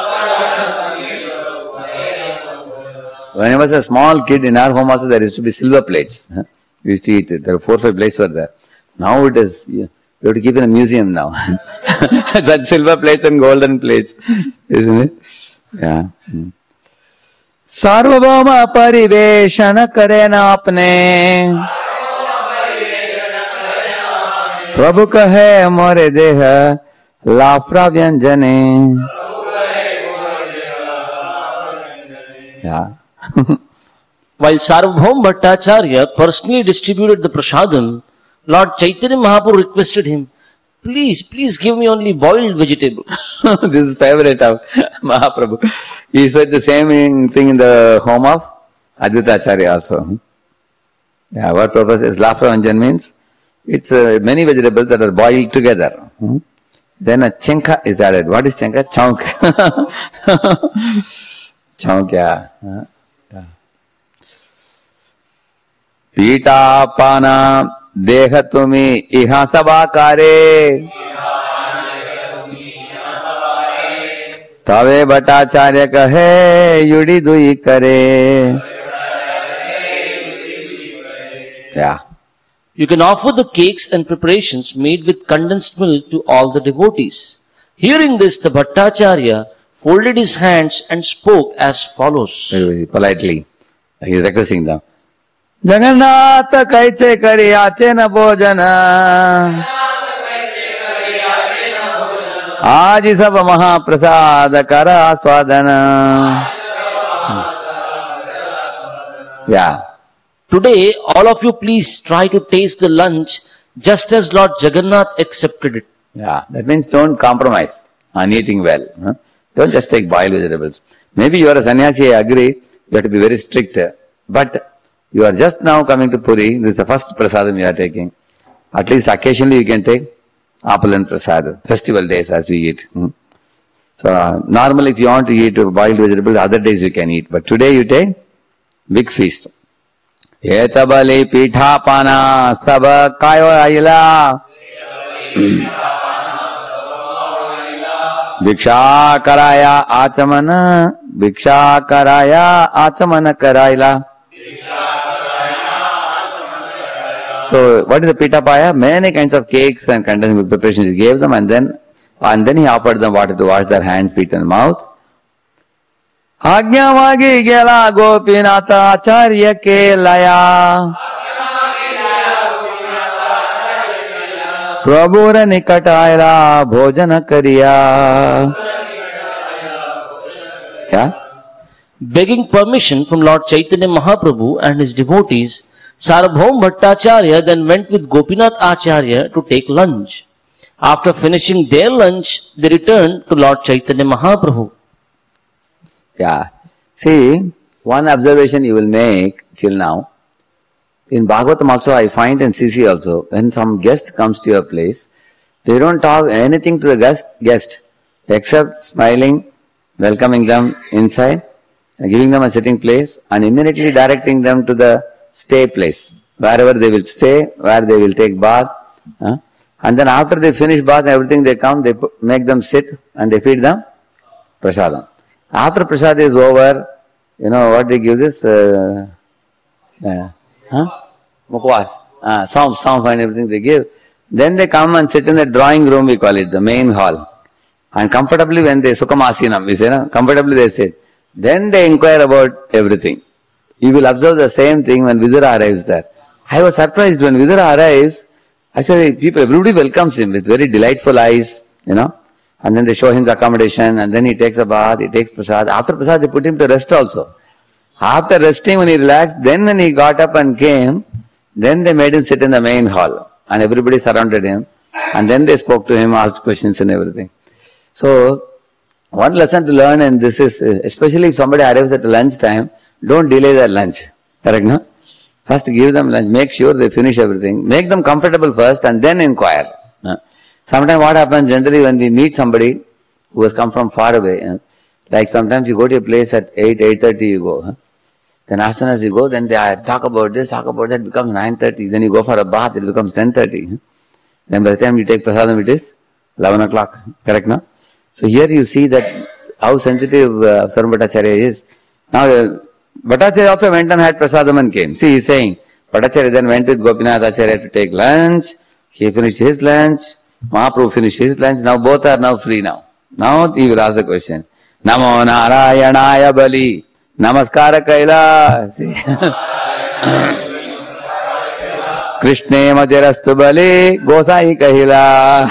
When I was a small kid in our home also, there used to be silver plates. We used to eat it. There were four or five plates were there. Now it is, you have to keep in a museum now. Such silver plates and golden plates. Isn't it? Yeah. Sarvabhauma pariveshana karena apne Prabhu kahe more deha lafra vyanjane. Yeah. While Sarvabhauma Bhattacharya personally distributed the prasadam, Lord Chaitanya Mahaprabhu requested him, please, please give me only boiled vegetables. This is favorite of Mahaprabhu. He said the same thing in the home of Advaita Acharya also. Yeah, what purpose is lafra vyanjan means? It's uh, many vegetables that are boiled together. Hmm? Then a chenka is added. What is chenka? Chaunk. Chaunk, yeah. Uh, yeah. Pita pana deha tumi iha sabakare Tave Bhattacharya kahe yudi dui kare. Yeah. You can offer the cakes and preparations made with condensed milk to all the devotees. Hearing this, the Bhattacharya folded his hands and spoke as follows. Very, very politely. He is requesting them. Jagannath kaiche kari ache na bhojana Aji Sava Mahaprasada Kara Swadana. Yeah. Today, all of you please try to taste the lunch just as Lord Jagannath accepted it. Yeah, that means don't compromise on eating well. Huh? Don't just take boiled vegetables. Maybe you are a sannyasi, I agree, you have to be very strict. But you are just now coming to Puri, this is the first prasadam you are taking. At least occasionally you can take apple and prasad, festival days as we eat. Hmm? So uh, normally if you want to eat boiled vegetables, other days you can eat. But today you take big feast. Etabali pithapana saba kayo ayila. Bhiksha karaya achamana, bhiksha karaya achamana karayla. So what is the pitapaya? Many kinds of cakes and containing preparations he gave them, and then and then he offered them water to wash their hand, feet and mouth. Ajñavagi gela gopinatha acharya ke laya. Prabhura nikatayla bhojana kariya. Yeah? Begging permission from Lord Chaitanya Mahaprabhu and his devotees, Sarvabhaum Bhattacharya then went with Gopinath Acharya to take lunch. After finishing their lunch, they returned to Lord Chaitanya Mahaprabhu. Yeah. See, one observation you will make till now. In Bhagavatam also I find, and C C also, when some guest comes to your place, they don't talk anything to the guest, guest except smiling, welcoming them inside, and giving them a sitting place, and immediately directing them to the stay place, wherever they will stay, where they will take bath. Huh? And then after they finish bath and everything, they come, they put, make them sit, and they feed them prasadam. After prasad is over, you know what they give this? Uh, uh, huh? Mukwas. Uh, some, some and everything they give. Then they come and sit in the drawing room, we call it, the main hall. And comfortably when they, Sukhamasinam, we say, no? Comfortably they sit. Then they inquire about everything. You will observe the same thing when Vidura arrives there. I was surprised when Vidura arrives, actually people, everybody welcomes him with very delightful eyes, you know. And then they show him the accommodation, and then he takes a bath, he takes prasad. After prasad, they put him to rest also. After resting, when he relaxed, then when he got up and came, then they made him sit in the main hall. And everybody surrounded him. And then they spoke to him, asked questions and everything. So, one lesson to learn, and this is, especially if somebody arrives at lunch time, don't delay their lunch. Correct, no? First give them lunch, make sure they finish everything. Make them comfortable first and then inquire. Sometimes what happens generally when we meet somebody who has come from far away, like sometimes you go to a place at eight, eight thirty you go. Then as soon as you go, then they talk about this, talk about that, it becomes nine thirty. Then you go for a bath, it becomes ten thirty. Then by the time you take prasadam, it is eleven o'clock. Correct, no? So here you see that how sensitive uh, Sarvabhauma Bhattacharya is. Now, uh, Bhattacharya also went and had prasadam and came. See, he is saying, Bhattacharya then went with Gopinath Acharya to take lunch. He finished his lunch. Mahaprabhu finished his lunch. Now both are now free now. Now he will ask the question. Namo Narayanaya Bali. Namaskara Kaila. Krishne Madhirastu Bali. Gosai Kahila.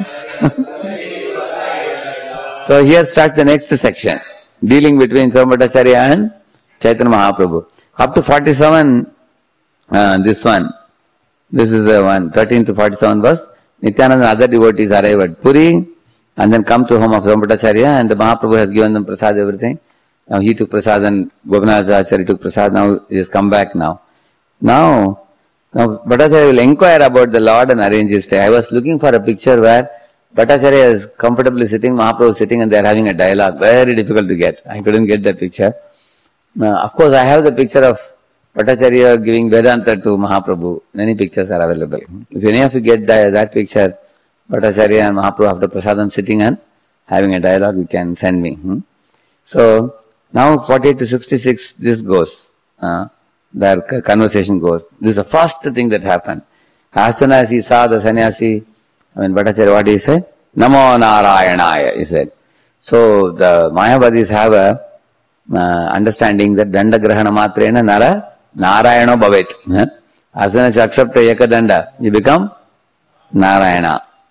So here starts the next section. Dealing between Sarvabhauma Bhattacharya and Chaitanya Mahaprabhu. Up to forty-seven, uh, this one. This is the one, thirteen to forty-seven verse. Nityananda and other devotees arrive at Puri and then come to home of Sarvabhauma Bhattacharya, and the Mahaprabhu has given them prasad, everything. Now he took prasad and Gopinath Acharya took prasad. Now he has come back now. Now, now Bhattacharya will inquire about the Lord and arrange his stay. I was looking for a picture where Bhattacharya is comfortably sitting, Mahaprabhu is sitting, and they are having a dialogue. Very difficult to get. I couldn't get the picture. Now, of course, I have the picture of Bhattacharya giving Vedanta to Mahaprabhu. Many pictures are available. If any of you get that, that picture, Bhattacharya and Mahaprabhu after prasadam sitting and having a dialogue, you can send me. Hmm? So, now forty-eight to sixty-six, this goes. Uh, their conversation goes. This is the first thing that happened. As soon as he saw the sannyasi, I mean, Bhattacharya, what he said? Namo Narayanaya, he said. So, the Mayavadis have a uh, understanding that Danda Grahana Matrena Nara Narayano Bhavet. As soon as you accept Eka Danda, you become Narayana.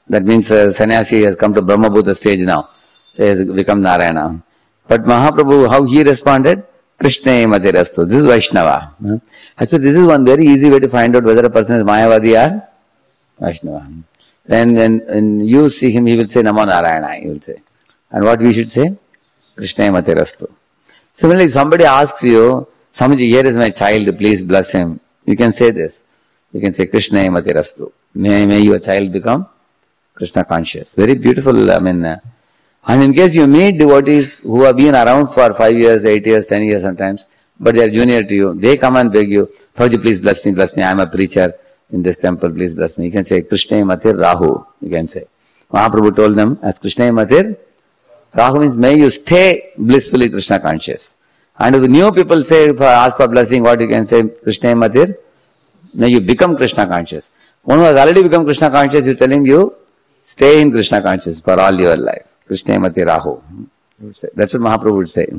That means uh, sannyasi has come to Brahma Bhuta stage now. So he has become Narayana. But Mahaprabhu, how he responded? Krishna Matirastu. This is Vaishnava. Huh? Actually, this is one very easy way to find out whether a person is Mayavadi or Vaishnava. Then when, when you see him, he will say Namo Narayana, he will say. And what we should say? Krishna Matirastu. Similarly, if somebody asks you, Swamiji, here is my child, please bless him. You can say this. You can say Krishna Matirastu. May, may your child become Krishna conscious. Very beautiful, I mean. Uh, and in case you meet devotees who have been around for five years, eight years, ten years sometimes, but they are junior to you, they come and beg you, Prabhuji, please bless me, bless me, I am a preacher in this temple, please bless me. You can say Krishna Matir Rahu, you can say. Mahaprabhu told them, as Krishna Matir Rahu means may you stay blissfully Krishna conscious. And if the new people say, if I ask for blessing, what you can say, Krishna Matir, may you become Krishna conscious. One who has already become Krishna conscious, you are telling you, stay in Krishna conscious for all your life. Krishna Mati Rahu. That's what Mahaprabhu would say.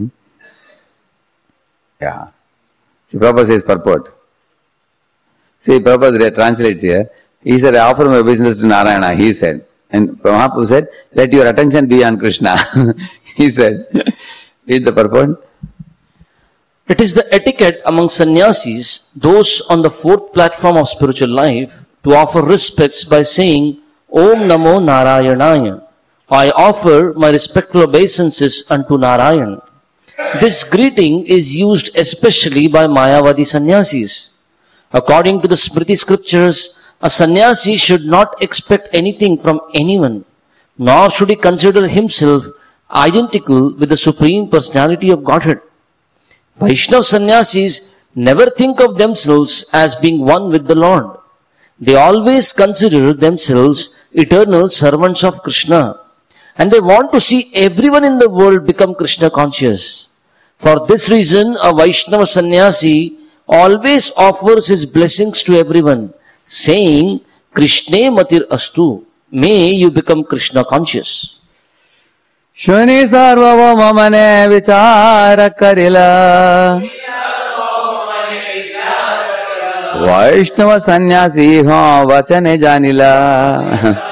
Yeah. See, Prabhupada says purport. See, Prabhupada translates here. He said, I offer my business to Narayana, he said. And Mahaprabhu said, let your attention be on Krishna. He said, read the purport. It is the etiquette among sannyasis, those on the fourth platform of spiritual life, to offer respects by saying, Om Namo Narayanaya. I offer my respectful obeisances unto Narayan. This greeting is used especially by Mayavadi sannyasis. According to the Smriti scriptures, a sannyasi should not expect anything from anyone, nor should he consider himself identical with the Supreme Personality of Godhead. Vaishnava sannyasis never think of themselves as being one with the Lord. They always consider themselves eternal servants of Krishna. And they want to see everyone in the world become Krishna conscious. For this reason, a Vaishnava sannyasi always offers his blessings to everyone, saying, Krishna Matir Astu. May you become Krishna conscious. Shuni sarvavama mane vichara karila. Vaishnava sannyasi ho vachane janila.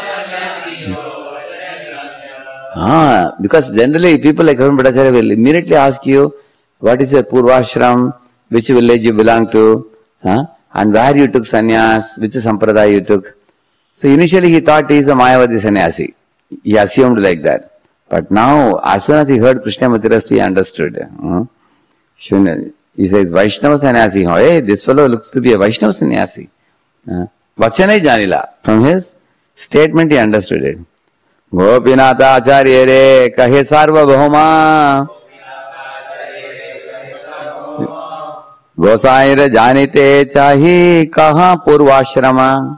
Ah, because generally people like Karan Bhattacharya will immediately ask you, what is your Purvashram, which village you belong to, huh? And where you took sannyas, which sampradaya you took. So initially he thought he is a Mayavadi sannyasi. He assumed like that. But now, as soon as he heard Krishna Matirastu, he understood. Huh? He says, Vaishnava sannyasi. Hey, this fellow looks to be a Vaishnava sannyasi. Vachanai janila. From his statement he understood it. Gopinatha Acharya re kahe sarvabhauma Gosai re janite chahi kaha purvashrama.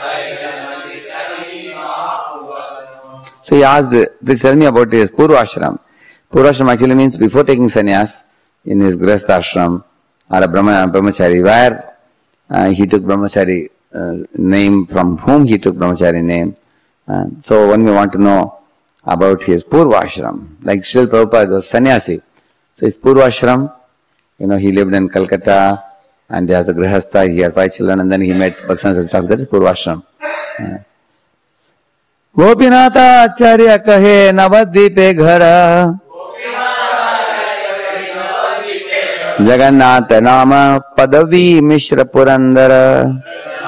So he asked, please tell me about his purvashram. Purvashram actually means before taking sannyas in his grihastha ashram or a brahma, brahmachari, where uh, he took brahmachari uh, name, from whom he took brahmachari name. Uh, so when we want to know about his Purvashram, like Srila Prabhupada was sannyasi. So his Purvashram, you know, he lived in Calcutta and he has a grihastha, he had five children and then he met Bhaktivinoda Thakur. That is Purvashram. Uh, Gopinatha Acharya kahe Navadvipe ghara Jagannatha nama Padavi Mishra Purandara.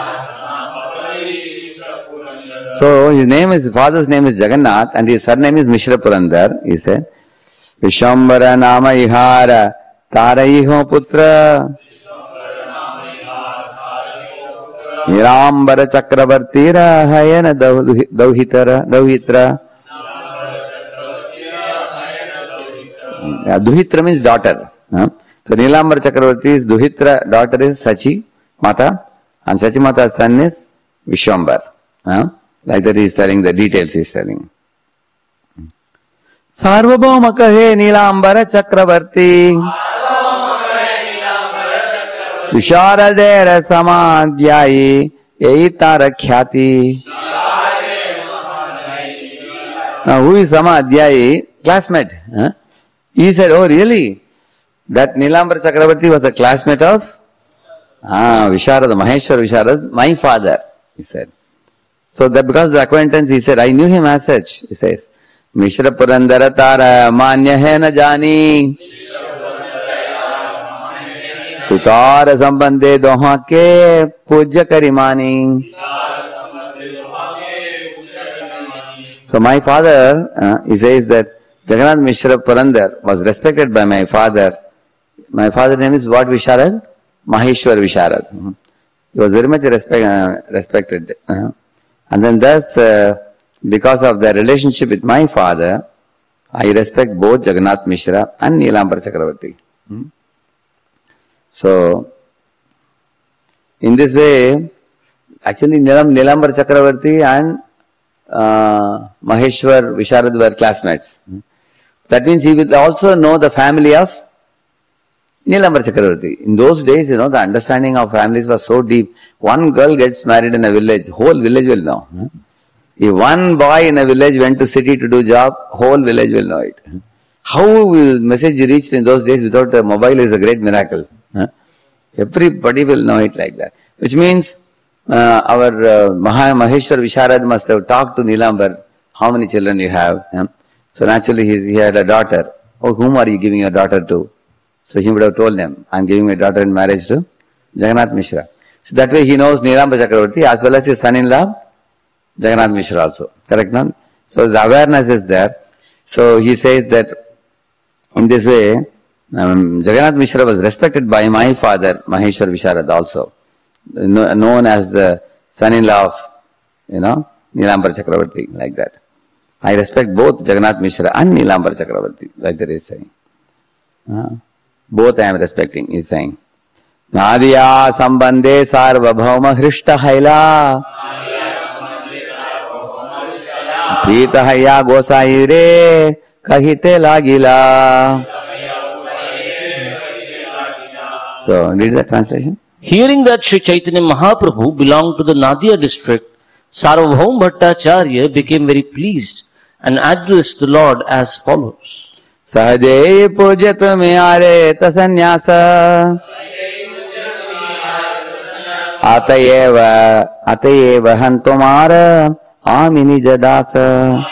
So his name is, his father's name is Jagannath and his surname is Mishra Purandar, he said. Vishambara nama ihara taraiho putra Nirambara chakravartira hayana dauhitara dauhitra. Yeah, Duhitra means daughter. Huh? So Nilambara Chakravarti's Duhitra daughter is Sachi Mata and Sachi Mata's son is Vishwambar. Huh? Like that he is telling the details he is telling. Sarvabhauma kahe Nilambara Chakravarti Visharadera Samadhyayi Eitara Khyati. Now who is Samadhyayi? Classmate. Huh? He said, oh really? That Nilambara Chakravarti was a classmate of ah, Visharada, Maheshwar Visharada, my father, he said. So that because of the acquaintance, he said, I knew him as such. He says, Mishra Purandara Tara Manya Hai Na Jani Tutara Sambandhe Doha Ke Pujya Karimani. So my father, uh, he says that Jagannath Mishra Purandar was respected by my father. My father's name is what Visharad? Maheshwar Visharad. He was very much respect, uh, respected. Uh, and then thus, uh, because of the relationship with my father, I respect both Jagannath Mishra and Neelambara Chakravarti. Hmm? So, in this way, actually Neelam, Neelambara Chakravarti and uh, Maheshwar Visharad were classmates. Hmm? That means he will also know the family of Neelambara Chakravarti. In those days, you know, the understanding of families was so deep. One girl gets married in a village, whole village will know. Hmm? If one boy in a village went to city to do job, whole village will know it. How will message reach in those days without a mobile is a great miracle. Huh? Everybody will know it like that. Which means uh, our uh, Maha Maheshwar Visharad must have talked to Neelambar, how many children you have. Huh? So naturally he, he had a daughter. Oh, whom are you giving your daughter to? So he would have told them, I am giving my daughter in marriage to Jagannath Mishra. So that way he knows Neelambara Chakravarti as well as his son-in-law Jagannath Mishra also. Correct, no? So the awareness is there. So he says that in this way, um, Jagannath Mishra was respected by my father, Maheshwar Visharad also, known as the son-in-law of, you know, Neelambara Chakravarti, like that. I respect both Jagannath Mishra and Neelambara Chakravarti, like that he is saying. Uh, both I am respecting, he is saying. Nadiya Sambandhe Sarvabhauma Hrishta Haila Prita Haya Gosai Re Kahite Lagila. So, read the translation. Hearing that Sri Chaitanya Mahaprabhu belonged to the Nadia district, Sarvabhaum Bhattacharya became very pleased and addressed the Lord as follows. Sahaje Pujat Me Are Tasanyasa Atayeva Atayeva Hantumara Amini Jadasa.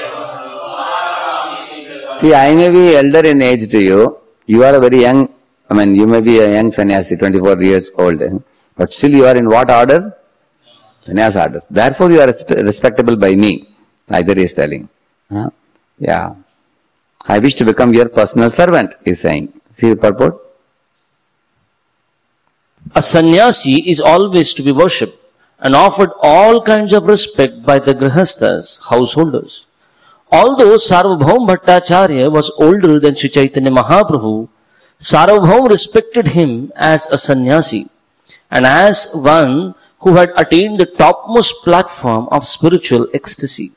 See, I may be elder in age to you. You are a very young, I mean, you may be a young sannyasi, twenty-four years old. Eh? But still you are in what order? Sannyasa order. Therefore you are respectable by me. Like that he is telling. Huh? Yeah. I wish to become your personal servant, he is saying. See the purport? A sannyasi is always to be worshipped and offered all kinds of respect by the grihasthas, householders. Although Sarvabhaum Bhattacharya was older than Sri Chaitanya Mahaprabhu, Sarvabhaum respected him as a sannyasi and as one who had attained the topmost platform of spiritual ecstasy.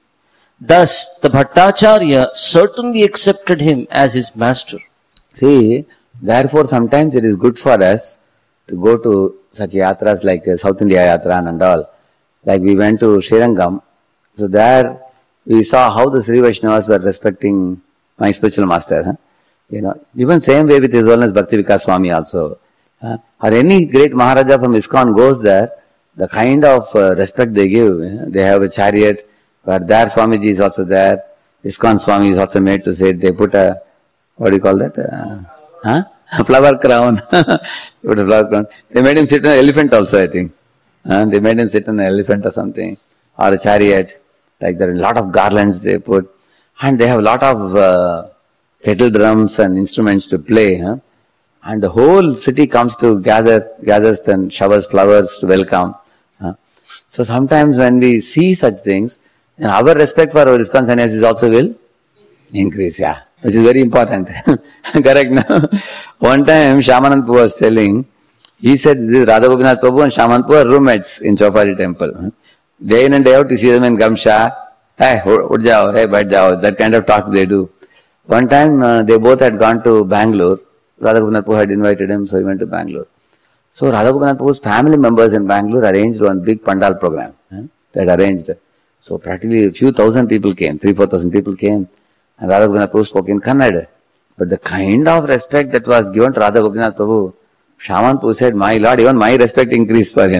Thus, the Bhattacharya certainly accepted him as his master. See, therefore sometimes it is good for us to go to such yatras like uh, South India Yatra and all. Like we went to Srirangam, so there we saw how the Sri Vaishnavas were respecting my spiritual master. Huh? You know, even same way with His Holiness Bhakti Vikas Swami also. Huh? Or any great Maharaja from ISKCON goes there, the kind of uh, respect they give. You know? They have a chariot where their Swamiji is also there. ISKCON Swami is also made to say, they put a, what do you call that? Uh, huh? A flower crown. Put a flower crown. They made him sit on an elephant also, I think. Uh, they made him sit on an elephant or something. Or a chariot. Like there are a lot of garlands they put. And they have a lot of uh, kettle drums and instruments to play. Huh? And the whole city comes to gather, gathers and showers flowers to welcome. Huh? So sometimes when we see such things, and our respect for our ISKCON sannyasis also will increase, yeah. Which is very important. Correct, no? One time Shyamanand Prabhu was telling, he said this Radha Gopinath Prabhu and Shyamanand Prabhu are roommates in Chowpatty temple. Day in and day out you see them in Gamsha. Hey, ud jao, hey, baith jao. That kind of talk they do. One time uh, they both had gone to Bangalore. Radha Gopinath Prabhu had invited him, so he went to Bangalore. So Radha Gopinath Prabhu's family members in Bangalore arranged one big pandal program. Eh? They had arranged. So practically a few thousand people came, three, four thousand people came. And Radha Gopinath Prabhu spoke in Kannada. But the kind of respect that was given to Radha Gopinath Prabhu, Shyamanand Prabhu said, my Lord, even my respect increased for him.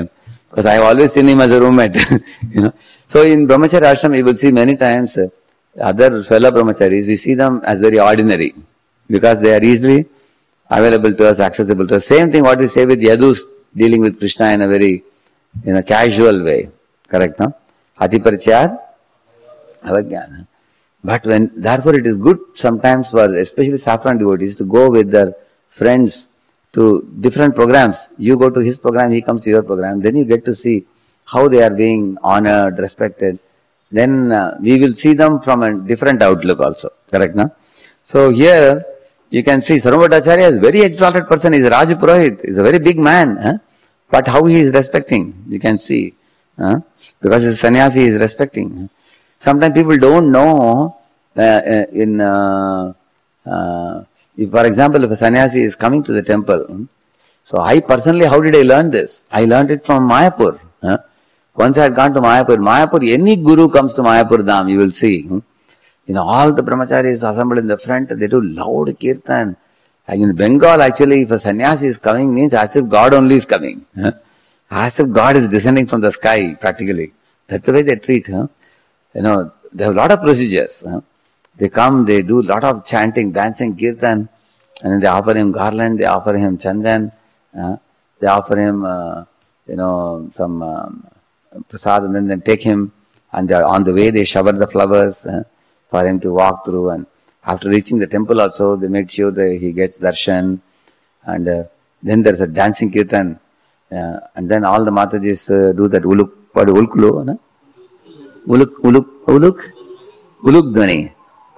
Because I have always seen him as a roommate. you know. So in Brahmacharya ashram, you will see many times uh, other fellow brahmacharis, we see them as very ordinary. Because they are easily available to us, accessible to us. Same thing what we say with Yadus dealing with Krishna in a very in a casual way. Correct, no? Ati parichyad avajnana. But when, therefore it is good sometimes for especially saffron devotees to go with their friends to different programs. You go to his program, he comes to your program. Then you get to see how they are being honored, respected. Then uh, we will see them from a different outlook also. Correct, no? So here you can see Sarvabhattacharya is a very exalted person. He is Raj Purohit. He is a very big man. Huh? But how he is respecting, you can see. Huh? Because his sannyasi is respecting. Sometimes people don't know uh, uh, in, uh, uh, if for example, if a sannyasi is coming to the temple, so I personally, how did I learn this? I learned it from Mayapur. Huh? Once I had gone to Mayapur, Mayapur, any guru comes to Mayapur Dham, you will see. Hmm? You know, all the brahmacharis assembled in the front, they do loud kirtan. And in Bengal, actually, if a sannyasi is coming, means as if God only is coming. Huh? As if God is descending from the sky, practically. That's the way they treat. Huh? You know, they have a lot of procedures. Huh? They come, they do a lot of chanting, dancing, kirtan, and then they offer him garland, they offer him chandan, uh, they offer him, uh, you know, some um, prasad, and then they take him, and they are on the way they shower the flowers uh, for him to walk through. And after reaching the temple also, they make sure that he gets darshan, and uh, then there is a dancing kirtan, uh, and then all the Matajis uh, do that uluk, what ulkulu, no? uluk, uluk, uluk, uluk dhvani.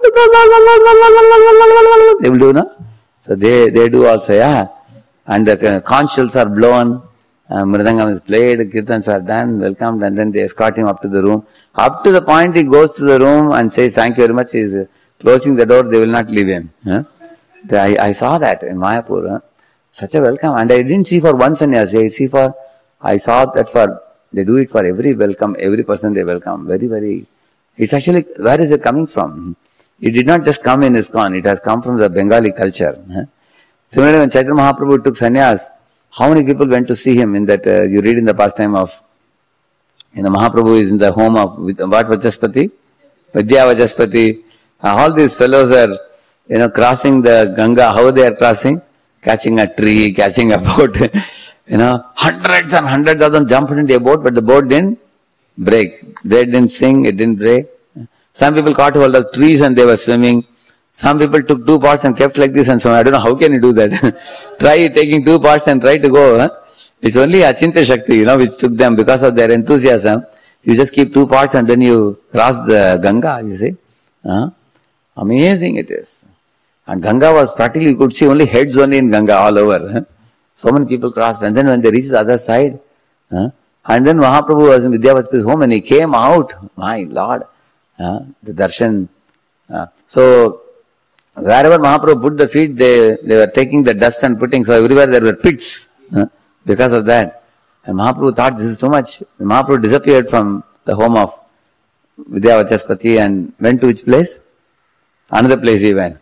They will do, no? So they, they do also, yeah. And the conch shells are blown, uh, mridangam is played, kirtans are done, welcomed, and then they escort him up to the room. Up to the point he goes to the room and says, thank you very much, he is uh, closing the door, they will not leave him. Huh? I, I saw that in Mayapur. Huh? Such a welcome. And I didn't see for one sannyasi, I see for, I saw that for, they do it for every welcome, every person they welcome. Very, very, it's actually, where is it coming from? It did not just come in ISKCON, it has come from the Bengali culture. Huh? Similarly, when Chaitanya Mahaprabhu took sannyas, how many people went to see him in that, uh, you read in the pastime of, you know, Mahaprabhu is in the home of, with, what Vachaspati? Vidya Vachaspati. Uh, all these fellows are, you know, crossing the Ganga. How they are crossing? Catching a tree, catching a boat. you know, hundreds and hundreds of them jumped into a boat, but the boat didn't break. They didn't sink, it didn't break. Some people caught hold of trees and they were swimming. Some people took two parts and kept like this and so on. I don't know, how can you do that? Try taking two parts and try to go. Huh? It's only Achintya Shakti, you know, which took them because of their enthusiasm. You just keep two parts and then you cross the Ganga, you see. Huh? Amazing it is. And Ganga was practically, you could see only heads only in Ganga all over. Huh? So many people crossed. And then when they reached the other side, huh? and then Mahaprabhu was in Vidyavachari's home and he came out. My Lord, huh? the darshan. Uh, so, wherever Mahaprabhu put the feet, they, they were taking the dust and putting, so everywhere there were pits huh? because of that. And Mahaprabhu thought this is too much. Mahaprabhu disappeared from the home of Vidyavachaspati and went to which place? Another place he went.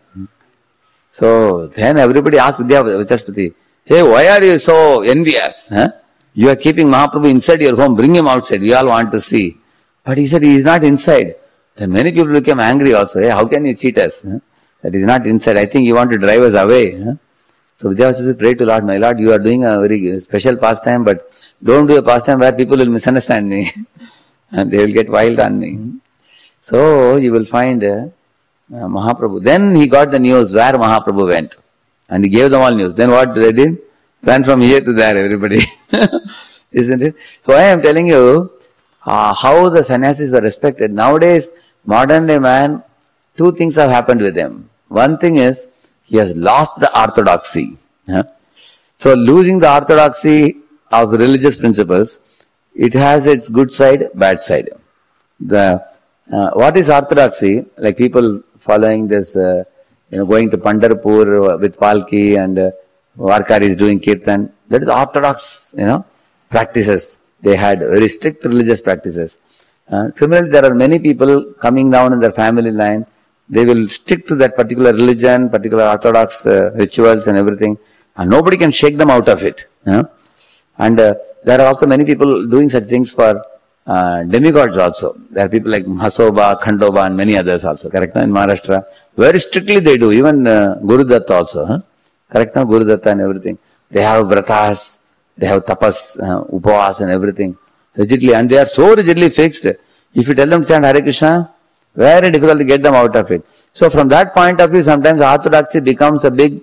So then everybody asked Vidyavachaspati, hey, why are you so envious? Huh? You are keeping Mahaprabhu inside your home, bring him outside, we all want to see. But he said he is not inside. Then many people became angry also, hey, how can you cheat us? Huh? That is not inside, I think you want to drive us away. Huh? So Vidyavachaspati prayed to Lord, my Lord, you are doing a very special pastime, but don't do a pastime where people will misunderstand me and they will get wild on me. So you will find uh, uh, Mahaprabhu. Then he got the news where Mahaprabhu went and he gave them all news. Then what they did? Ran from here to there, everybody. Isn't it? So I am telling you uh, how the sannyasis were respected. Nowadays, modern day man, two things have happened with him. One thing is, he has lost the orthodoxy. Huh? So losing the orthodoxy of religious principles, it has its good side, bad side. The uh, what is orthodoxy? Like people following this, uh, you know, going to Pandharpur with Palki and uh, Varkari is doing Kirtan. That is orthodox, you know, practices. They had very strict religious practices. Uh, similarly, there are many people coming down in their family line. They will stick to that particular religion, particular orthodox uh, rituals and everything, and nobody can shake them out of it. You know? And uh, there are also many people doing such things for uh, demigods also. There are people like Hasoba, Khandoba and many others also, correct? In Maharashtra, very strictly they do, even uh, Guru Datta also, huh? Correct? No? Guru Datta and everything. They have vratas, they have tapas, uh, upavas and everything. Rigidly, and they are so rigidly fixed. If you tell them to chant Hare Krishna, very difficult to get them out of it. So from that point of view, sometimes orthodoxy becomes a big,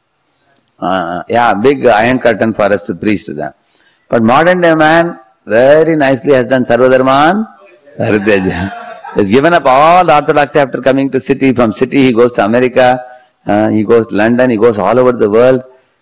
uh, yeah, big iron curtain for us to preach to them. But modern day man very nicely has done Sarvadharman Harideja. He has given up all orthodoxy after coming to city. From city he goes to America, uh, he goes to London, he goes all over the world.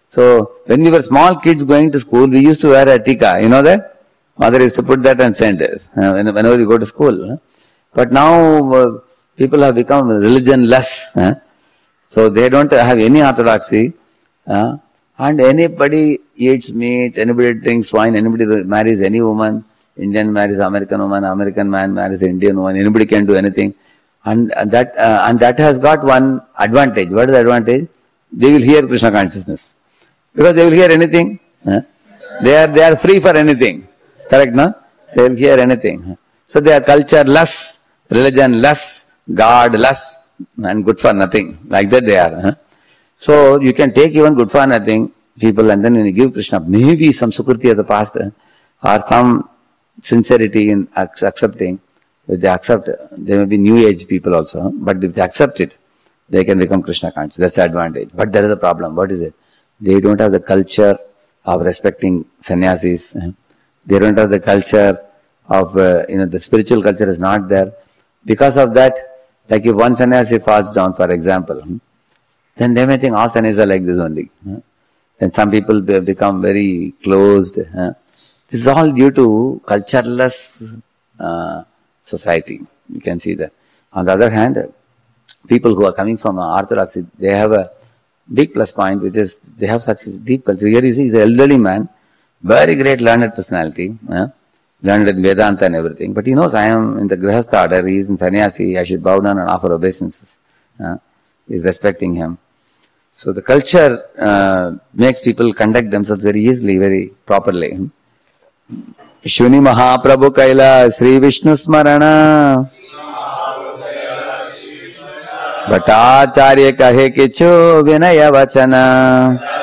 So when we were small kids going to school, we used to wear a tika, you know that? Mother used to put that and send us uh, whenever you go to school. Huh? But now uh, people have become religionless. Huh? So they don't have any orthodoxy. Uh, and anybody eats meat, anybody drinks wine, anybody marries any woman. Indian marries American woman, American man marries Indian woman. Anybody can do anything. And that uh, and that has got one advantage. What is the advantage? They will hear Krishna consciousness. Because they will hear anything. Huh? They are they are free for anything. Correct, no? They will hear anything. So they are culture-less, religion-less, God-less, and good for nothing. Like that they are. Huh? So you can take even good for nothing people, and then when you give Krishna, maybe some sukriti of the past, or some sincerity in accepting. If they accept, they may be new age people also, but if they accept it, they can become Krishna conscious. That's the advantage. But there is a problem. What is it? They don't have the culture of respecting sannyasis. They don't have the culture of, uh, you know, the spiritual culture is not there. Because of that, like if one sannyasi falls down, for example, then they may think all sannyasis are like this only. Then some people become very closed. This is all due to cultureless uh, society. You can see that. On the other hand, people who are coming from orthodoxy, they have a big plus point, which is they have such deep culture. Here you see, he's an elderly man, very great learned personality, uh, learned in Vedanta and everything. But he knows I am in the Grihastha order, he is in sannyasi, I should bow down and offer obeisances. Uh, he is respecting him. So the culture uh, makes people conduct themselves very easily, very properly. Shuni Mahaprabhu Kaila Sri Vishnu Smarana Bhattacharya Kahe Kichu Vinaya Vachana.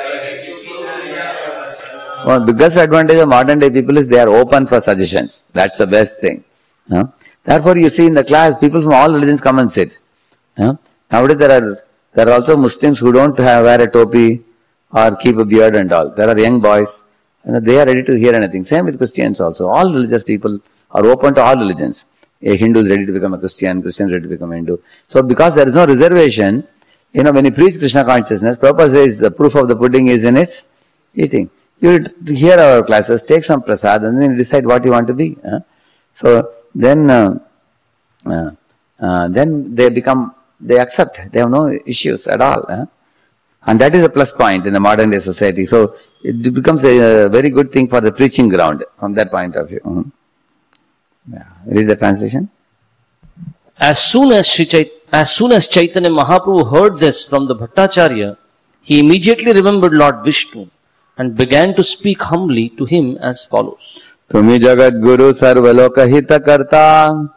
One biggest advantage of modern day people is they are open for suggestions. That's the best thing. Uh, therefore you see in the class, people from all religions come and sit. Uh, nowadays there are there are also Muslims who don't have, wear a topi or keep a beard and all. There are young boys. You know, they are ready to hear anything. Same with Christians also. All religious people are open to all religions. A Hindu is ready to become a Christian, Christian is ready to become a Hindu. So because there is no reservation, you know, when you preach Krishna consciousness, Prabhupada says the proof of the pudding is in its eating. You hear our classes, take some prasad and then decide what you want to be. Huh? So then, uh, uh, uh, then they become, they accept. They have no issues at all. Huh? And that is a plus point in the modern day society. So it becomes a, a very good thing for the preaching ground from that point of view. Mm-hmm. Yeah. Read the translation. As soon as Shri Chait- as soon as Chaitanya Mahaprabhu heard this from the Bhattacharya, he immediately remembered Lord Vishnu and began to speak humbly to him as follows. Tumi Jagat Guru Sarvaloka Hita Karta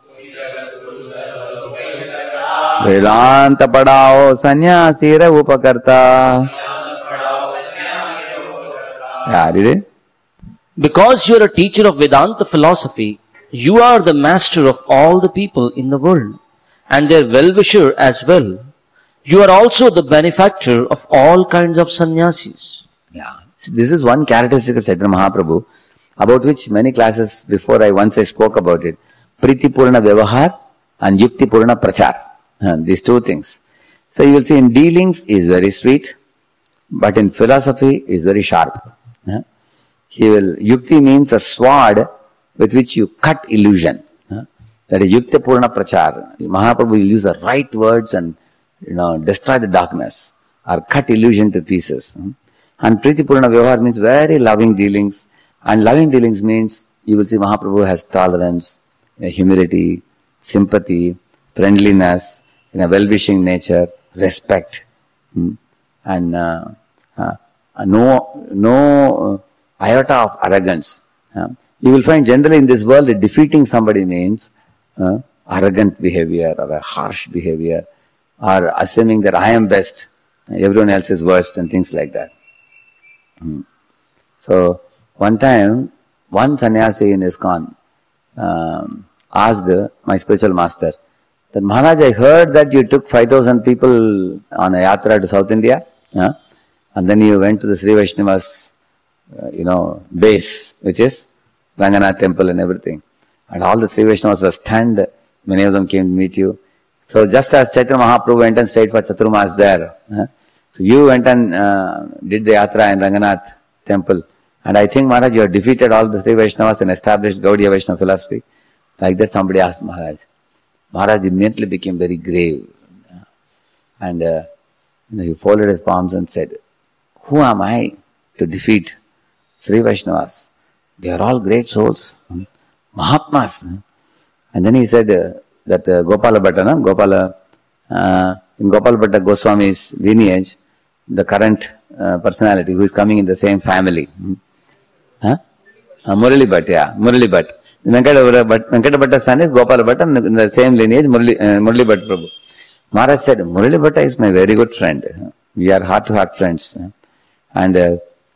Vedanta Padao Sannyasi Upakarta. Yeah, read it. Because you are a teacher of Vedanta philosophy, you are the master of all the people in the world and their well-wisher as well. You are also the benefactor of all kinds of sannyasis. Yeah. This is one characteristic of Chaitanya Mahaprabhu, about which many classes before I once I spoke about it. Priti Purna Vyavahar and Yukti Purna Prachar. Uh, these two things. So you will see in dealings he is very sweet, but in philosophy he is very sharp. Uh, he will, Yukti means a sword with which you cut illusion. Uh, that is Yukti Purna Prachar. Mahaprabhu will use the right words and, you know, destroy the darkness or cut illusion to pieces. Uh, And Priti Purna Vyavahar means very loving dealings. And loving dealings means, you will see Mahaprabhu has tolerance, humility, sympathy, friendliness, in a well-wishing nature, respect, hmm? and uh, uh, no no iota of arrogance. Uh, you will find generally in this world that defeating somebody means uh, arrogant behavior or a harsh behavior or assuming that I am best, everyone else is worst and things like that. Hmm. So, one time, one sannyasi in ISKCON um, asked my spiritual master that, Maharaj, I heard that you took five thousand people on a yatra to South India, uh, and then you went to the Sri Vaishnavas, uh, you know, base, which is Ranganath temple and everything. And all the Sri Vaishnavas were stunned, many of them came to meet you. So just as Chaitanya Mahaprabhu went and stayed for Chaturmas there, uh, so you went and uh, did the yatra in Ranganath temple. And I think, Maharaj, you have defeated all the Sri Vaishnavas and established Gaudiya Vaishnava philosophy. Like that somebody asked Maharaj. Maharaj immediately became very grave. And uh, you know, he folded his palms and said, who am I to defeat Sri Vaishnavas? They are all great souls, Mahatmas. And then he said uh, that uh, Gopala Bhatta, no? Gopala, uh, in Gopala Bhatta Goswami's lineage, the current uh, personality who is coming in the same family. Huh? Uh, Murali Bhatt, yeah, Murali Bhatt. Venkata Bhatt, Venkata Bhatta's son is Gopala Bhatta, and in the same lineage, Murali, uh, Murali Bhatt Prabhu. Maharaj said, Murali Bhatta is my very good friend. We are heart-to-heart friends. And uh,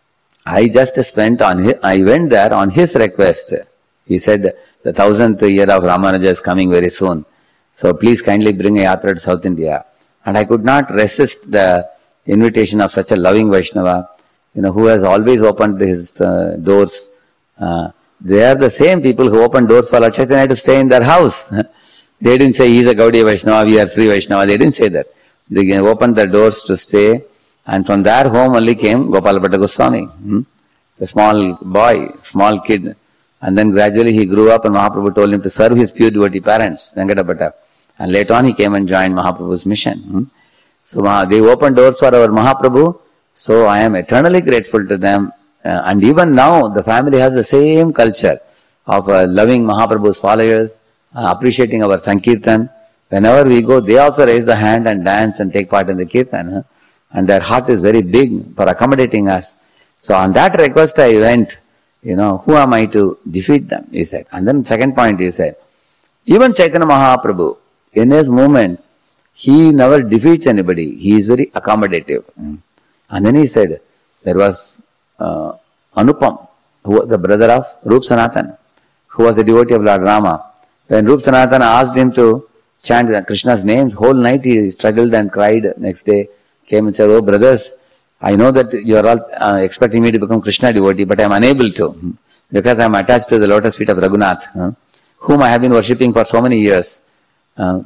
I just spent on his, I went there on his request. He said, the thousandth year of Ramanuja is coming very soon. So please kindly bring a yatra to South India. And I could not resist the invitation of such a loving Vaishnava, you know, who has always opened his uh, doors. Uh, they are the same people who opened doors for Lord Chaitanya to stay in their house. They didn't say he is a Gaudiya Vaishnava, we are Sri Vaishnava. They didn't say that. They opened their doors to stay, and from their home only came Gopala Bhatta Goswami, hmm? the small boy, small kid. And then gradually he grew up and Mahaprabhu told him to serve his pure devotee parents, Venkata Bhatta. And later on he came and joined Mahaprabhu's mission. Hmm? So they opened doors for our Mahaprabhu, so I am eternally grateful to them. Uh, and even now the family has the same culture of uh, loving Mahaprabhu's followers, uh, appreciating our Sankirtan. Whenever we go, they also raise the hand and dance and take part in the Kirtan. Huh? And their heart is very big for accommodating us. So on that request I went, you know, who am I to defeat them, he said. And then second point he said, even Chaitanya Mahaprabhu, in his movement, he never defeats anybody. He is very accommodative. Mm. And then he said, there was uh, Anupam, who was the brother of Rup Sanatan, who was the devotee of Lord Rama. When Rup Sanatan asked him to chant Krishna's names, whole night he struggled and cried. Next day came and said, oh brothers, I know that you are all uh, expecting me to become Krishna devotee, but I am unable to, because I am attached to the lotus feet of Raghunath, uh, whom I have been worshipping for so many years. Uh,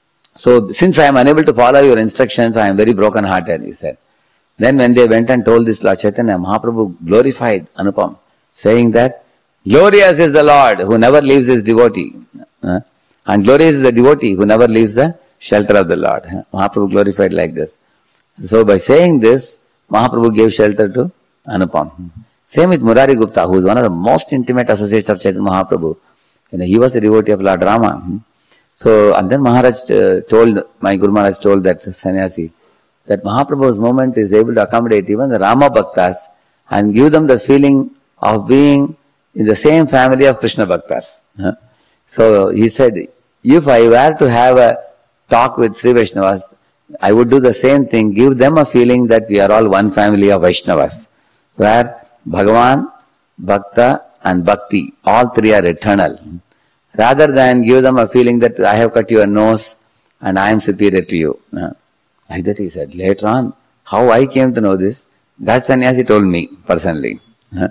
so since I am unable to follow your instructions, I am very broken hearted, he said. Then when they went and told this Lord Chaitanya, Mahaprabhu glorified Anupam, saying that glorious is the Lord who never leaves his devotee, uh, and glorious is the devotee who never leaves the shelter of the Lord. Uh, Mahaprabhu glorified like this. So by saying this, Mahaprabhu gave shelter to Anupam. Same with Murari Gupta, who is one of the most intimate associates of Chaitanya Mahaprabhu. You know, he was a devotee of Lord Rama. So, and then Maharaj uh, told, my Guru Maharaj told that sannyasi, that Mahaprabhu's movement is able to accommodate even the Rama Bhaktas and give them the feeling of being in the same family of Krishna Bhaktas. Huh? So he said, if I were to have a talk with Sri Vaishnavas, I would do the same thing, give them a feeling that we are all one family of Vaishnavas, where Bhagavan, Bhakta and Bhakti, all three are eternal. Rather than give them a feeling that I have cut your nose and I am superior to you. Like that he said. Later on, how I came to know this, that sannyasi told me personally.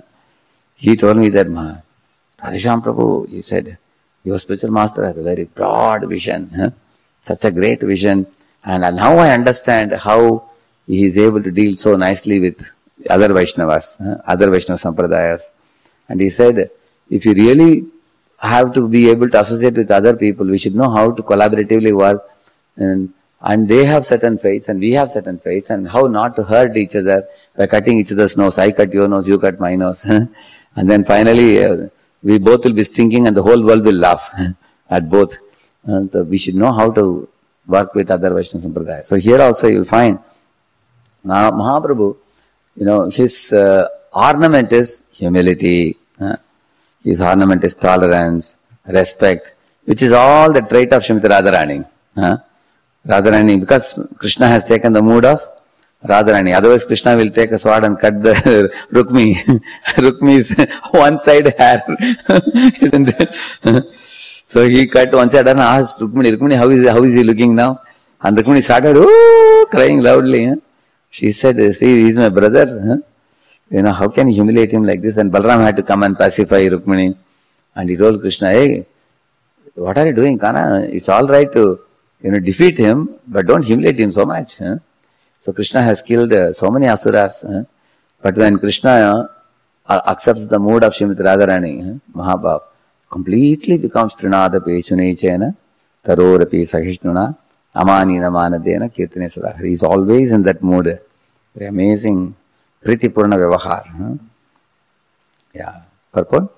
He told me that, Radhesham Prabhu, he said, your spiritual master has a very broad vision, such a great vision. And now I understand how he is able to deal so nicely with other Vaishnavas, other Vaishnava Sampradayas. And he said, if you really have to be able to associate with other people, we should know how to collaboratively work. And, and they have certain faiths and we have certain faiths, and how not to hurt each other by cutting each other's nose. I cut your nose, you cut my nose. And then finally, uh, we both will be stinking and the whole world will laugh at both. And uh, we should know how to work with other Vaishnava Sampradaya. So here also you will find Mahaprabhu, you know, his uh, ornament is humility. Huh? His ornament is tolerance, respect, which is all the trait of Srimati Radharani. Huh? Radharani, because Krishna has taken the mood of Radharani. Otherwise Krishna will take a sword and cut the Rukmi. Rukmi's one side hair. Isn't it? So he cut one side and asked Rukmini, Rukmini, how is, how is he looking now? And Rukmini started oh, crying loudly. Huh? She said, see, he's my brother. Huh? You know, how can you humiliate him like this? And Balram had to come and pacify Rukmini. And he told Krishna, hey, what are you doing, Kana? It's all right to, you know, defeat him, but don't humiliate him so much. Huh? So Krishna has killed uh, so many asuras. Huh? But when Krishna uh, accepts the mood of Srimati Radharani, huh? Mahabhav, completely becomes Trinada Pechunechena, Tarorapi Sahishnuna, Amani Namanadena, Kirtane Sadhar. He is always in that mood. Very amazing. Priti Purna Vyavahar. Huh? Yeah. Purport?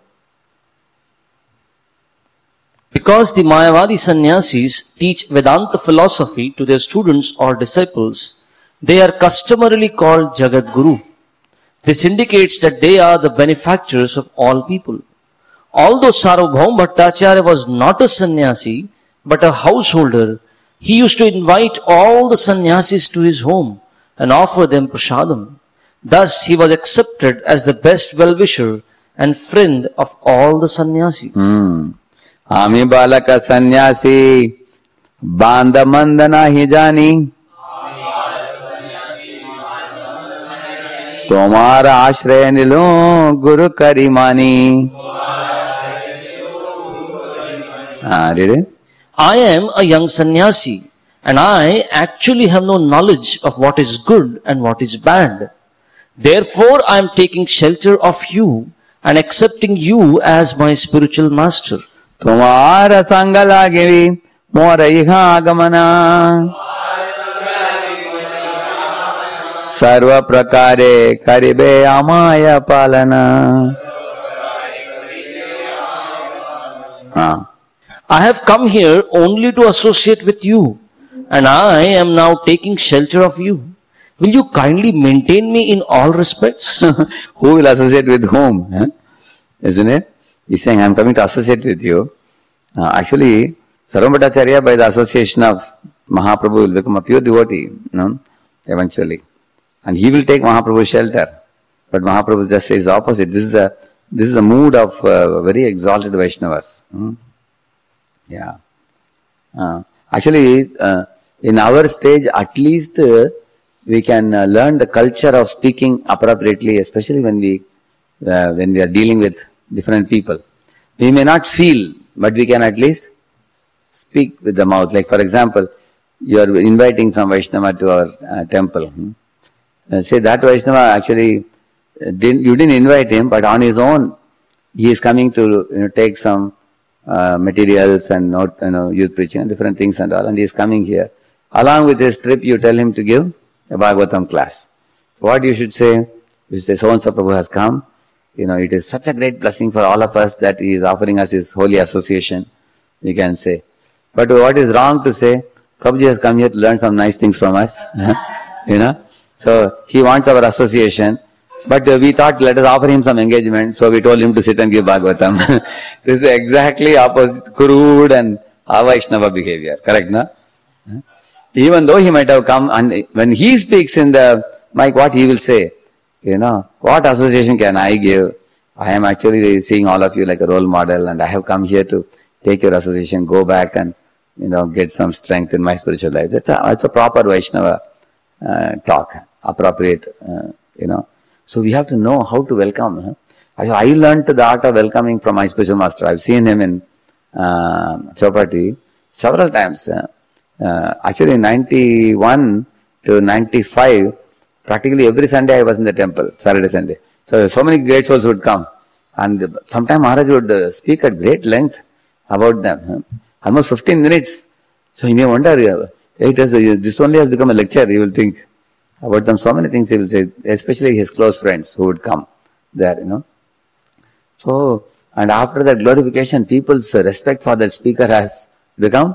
Because the Mayavadi sannyasis teach Vedanta philosophy to their students or disciples, they are customarily called Jagat Guru. This indicates that they are the benefactors of all people. Although Sarvabhaum Bhattacharya was not a sannyasi, but a householder, he used to invite all the sannyasis to his home and offer them prasadam. Thus, he was accepted as the best well-wisher and friend of all the sannyasis. Hmm. Ami balaka sannyasi, banda mandana hijani, tomara ashraya nilu guru karimani. Ah, read it. I am a young sannyasi, and I actually have no knowledge of what is good and what is bad. Therefore, I am taking shelter of you and accepting you as my spiritual master. Tumara sangalagiri mora iha agamana sarva prakare karibe amaya palana. Ah. I have come here only to associate with you, and I am now taking shelter of you. Will you kindly maintain me in all respects? Who will associate with whom? Huh? Isn't it? He's saying, I am coming to associate with you. Uh, actually, Sarvabhauma Bhattacharya, by the association of Mahaprabhu, will become a pure devotee, no? Eventually. And he will take Mahaprabhu's shelter. But Mahaprabhu just says the opposite. This is a, this is the mood of uh, very exalted Vaishnavas. Hmm? Yeah. Uh, actually, uh, in our stage, at least uh, we can uh, learn the culture of speaking appropriately, especially when we uh, when we are dealing with different people. We may not feel, but we can at least speak with the mouth. Like for example, you are inviting some Vaishnava to our uh, temple. Hmm? Uh, say that Vaishnava actually uh, didn't, you didn't invite him, but on his own he is coming to you know, take some uh, materials and not you know youth preaching and different things and all, and he is coming here. Along with his trip, you tell him to give a Bhagavatam class. What you should say? You say, so and so Prabhu has come. You know, it is such a great blessing for all of us that he is offering us his holy association. You can say. But what is wrong to say? Prabhuji has come here to learn some nice things from us. You know. So he wants our association. But uh, we thought, let us offer him some engagement. So we told him to sit and give Bhagavatam. This is exactly opposite, crude and Avaishnava behavior. Correct, no? Even though he might have come, and when he speaks in the mic, what he will say? You know, what association can I give? I am actually seeing all of you like a role model, and I have come here to take your association, go back and, you know, get some strength in my spiritual life. That's a, that's a proper Vaishnava uh, talk, appropriate, uh, you know. So we have to know how to welcome. Huh? I, I learned the art of welcoming from my spiritual master. I've seen him in uh, Chowpatty several times. Uh, uh, actually, in ninety-one to ninety-five, practically every Sunday I was in the temple, Saturday, Sunday. So, so many great souls would come. And sometimes Maharaj would uh, speak at great length about them. Huh? Almost fifteen minutes. So you may wonder, uh, it has, uh, this only has become a lecture, you will think. About them, so many things he will say, especially his close friends who would come there, you know. So, and after that glorification, people's respect for that speaker has become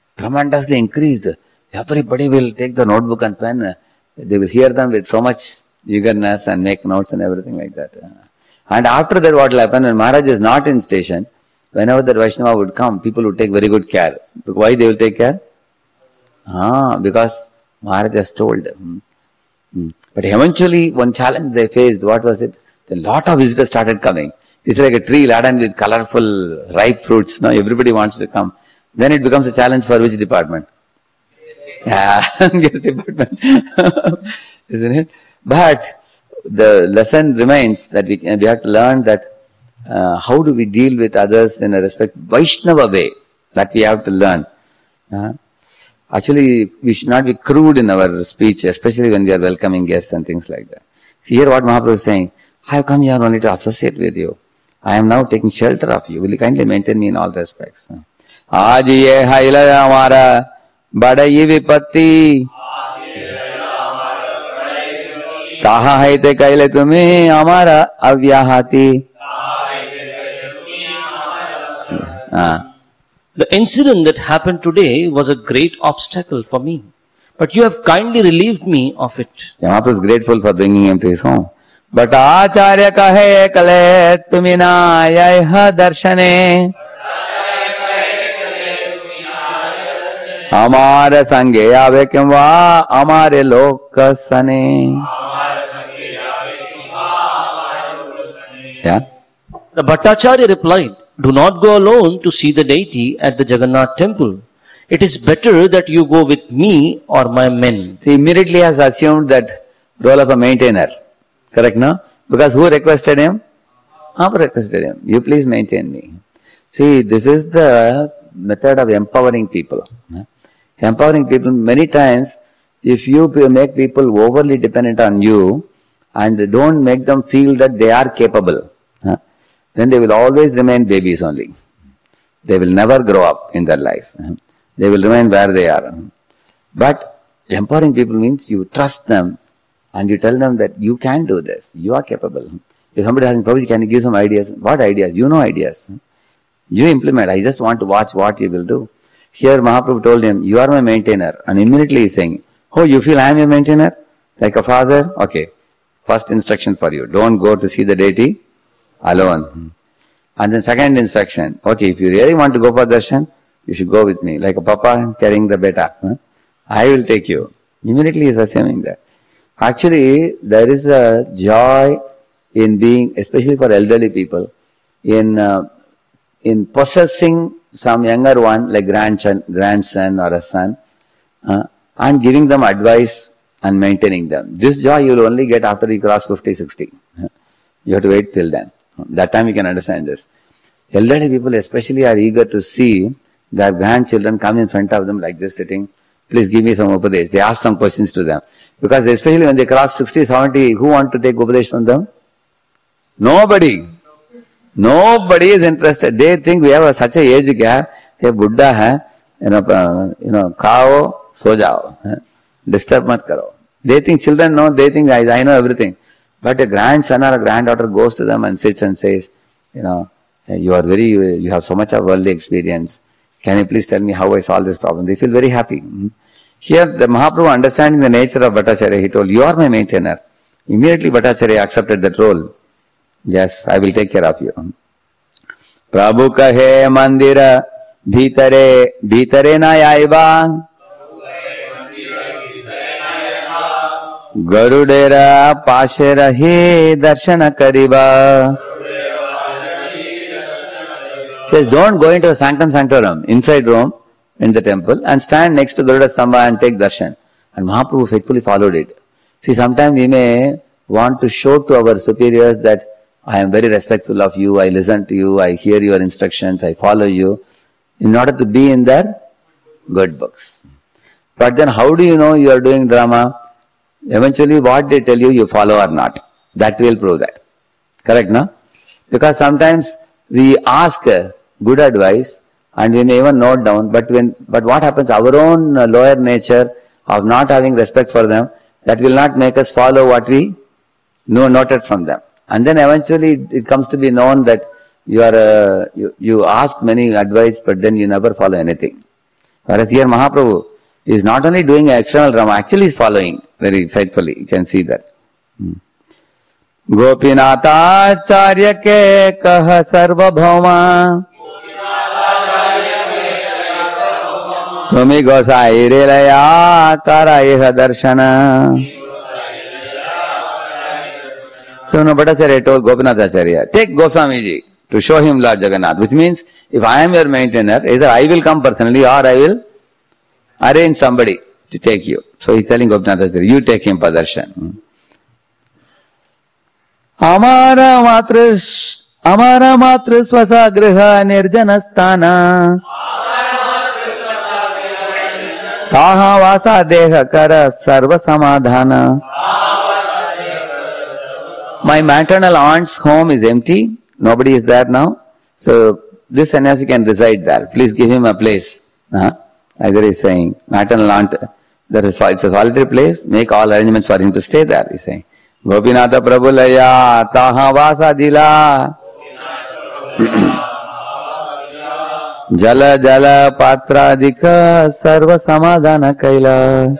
tremendously increased. Everybody will take the notebook and pen. They will hear them with so much eagerness and make notes and everything like that. And after that what will happen, when Maharaj is not in station, whenever the Vaishnava would come, people would take very good care. Why they will take care? Ah, because Maharaj has told them. Hmm. But eventually one challenge they faced, what was it? A lot of visitors started coming. It's like a tree laden with colorful ripe fruits. Now everybody wants to come. Then it becomes a challenge for which department? Yeah, guest department. Isn't it? But the lesson remains that we, we have to learn that uh, how do we deal with others in a respect Vaishnava way. That we have to learn. Uh, actually, we should not be crude in our speech, especially when we are welcoming guests and things like that. See here what Mahaprabhu is saying. I have come here only to associate with you. I am now taking shelter of you. Will you kindly maintain me in all respects? Aaj ye haila hamara badai vipatti kaha hai te kaile tumhe hamara avyahati. The incident that happened today was a great obstacle for me, but you have kindly relieved me of it. Mahaprabhu is grateful for bringing him to his home. But Acharya kahe kale tumina yaiha darshane Amara sange ave kyamva amare lokasane. Yeah? The Bhattacharya replied, do not go alone to see the deity at the Jagannath temple. It is better that you go with me or my men. See, immediately has assumed that role of a maintainer. Correct, no? Because who requested him? Mahaprabhu requested him. You please maintain me. See, this is the method of empowering people. Empowering people, many times, if you make people overly dependent on you and don't make them feel that they are capable, then they will always remain babies only. They will never grow up in their life. They will remain where they are. But empowering people means you trust them and you tell them that you can do this, you are capable. If somebody asks, Prabhuji, can you give some ideas? What ideas? You know ideas. You implement. I just want to watch what you will do. Here Mahaprabhu told him, you are my maintainer. And immediately he is saying, oh, you feel I am your maintainer? Like a father? Okay. First instruction for you. Don't go to see the deity alone. And then second instruction. Okay, if you really want to go for darshan, you should go with me. Like a papa carrying the beta. I will take you. Immediately he is assuming that. Actually, there is a joy in being, especially for elderly people, in uh, in possessing some younger one, like grandson, grandson or a son, uh, and giving them advice and maintaining them. This joy you will only get after you cross fifty, sixty. You have to wait till then. That time you can understand this. Elderly people especially are eager to see their grandchildren come in front of them like this sitting. Please give me some upadesh. They ask some questions to them. Because especially when they cross sixty, seventy, who want to take upadesh from them? Nobody. Nobody is interested. They think we have a, such a age gap. Hey, Buddha hai, you know, uh, you know, khao, so jao. Disturb mat karo. They think children know, they think I, I know everything. But a grandson or a granddaughter goes to them and sits and says, you know, you are very, you have so much of worldly experience. Can you please tell me how I solve this problem? They feel very happy. Here, the Mahaprabhu, understanding the nature of Bhattacharya, he told, you are my maintainer. Immediately Bhattacharya accepted that role. Yes, I will take care of you. Prabhu kahe mandira bhitare bhitare na yaiva Garudera pashe rahe darshana kariba. Says, don't go into the sanctum sanctorum, inside room, in the temple, and stand next to Garuda Stambha and take darshan. And Mahaprabhu faithfully followed it. See, sometimes we may want to show to our superiors that I am very respectful of you, I listen to you, I hear your instructions, I follow you, in order to be in their good books. But then how do you know you are doing drama? Eventually what they tell you, you follow or not. That will prove that. Correct, no? Because sometimes we ask good advice and we may even note down, but when but what happens, our own lower nature of not having respect for them, that will not make us follow what we know noted from them. And then eventually it comes to be known that you are uh, you, you ask many advice, but then you never follow anything. Whereas here Mahaprabhu is not only doing external drama, actually is following very faithfully. You can see that. Gopinathacharya के कह सर्वभौमा तुम्हें गोसाई रे लया करा यह दर्शन. So no, Bhattacharya told Gopinathacharya, take Goswamiji to show him Lord Jagannath, which means if I am your maintainer, either I will come personally or I will arrange somebody to take you. So he is telling Gopinathacharya, you take him for darshan. Amara matra Amara matra swasa griha nirjanasthana Taha vasa deha kara sarva samadhana. My maternal aunt's home is empty. Nobody is there now. So this sannyasi can reside there. Please give him a place. Uh-huh. Either he is saying, maternal aunt, there is, it's a solitary place. Make all arrangements for him to stay there. He is saying, Gopinatha Prabhulaya Taha Vasa Dila Jala Jala Patra Dika Sarva Samadhana Kaila.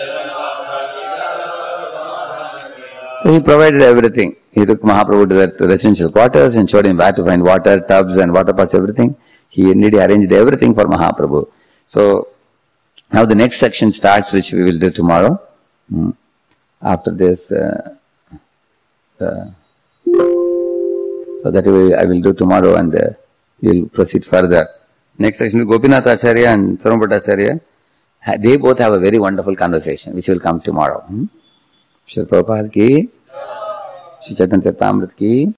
So he provided everything. He took Mahaprabhu to the residential quarters and showed him where to find water, tubs and water pots, everything. He indeed arranged everything for Mahaprabhu. So now the next section starts, which we will do tomorrow. Hmm. After this, uh, uh, so that we, I will do tomorrow and uh, we will proceed further. Next section, Gopinath Acharya and Sarvam Bhattacharya, they both have a very wonderful conversation, which will come tomorrow. Hmm? Shri Prabhupada ki, Shri Chaitanya Charitamrita ki,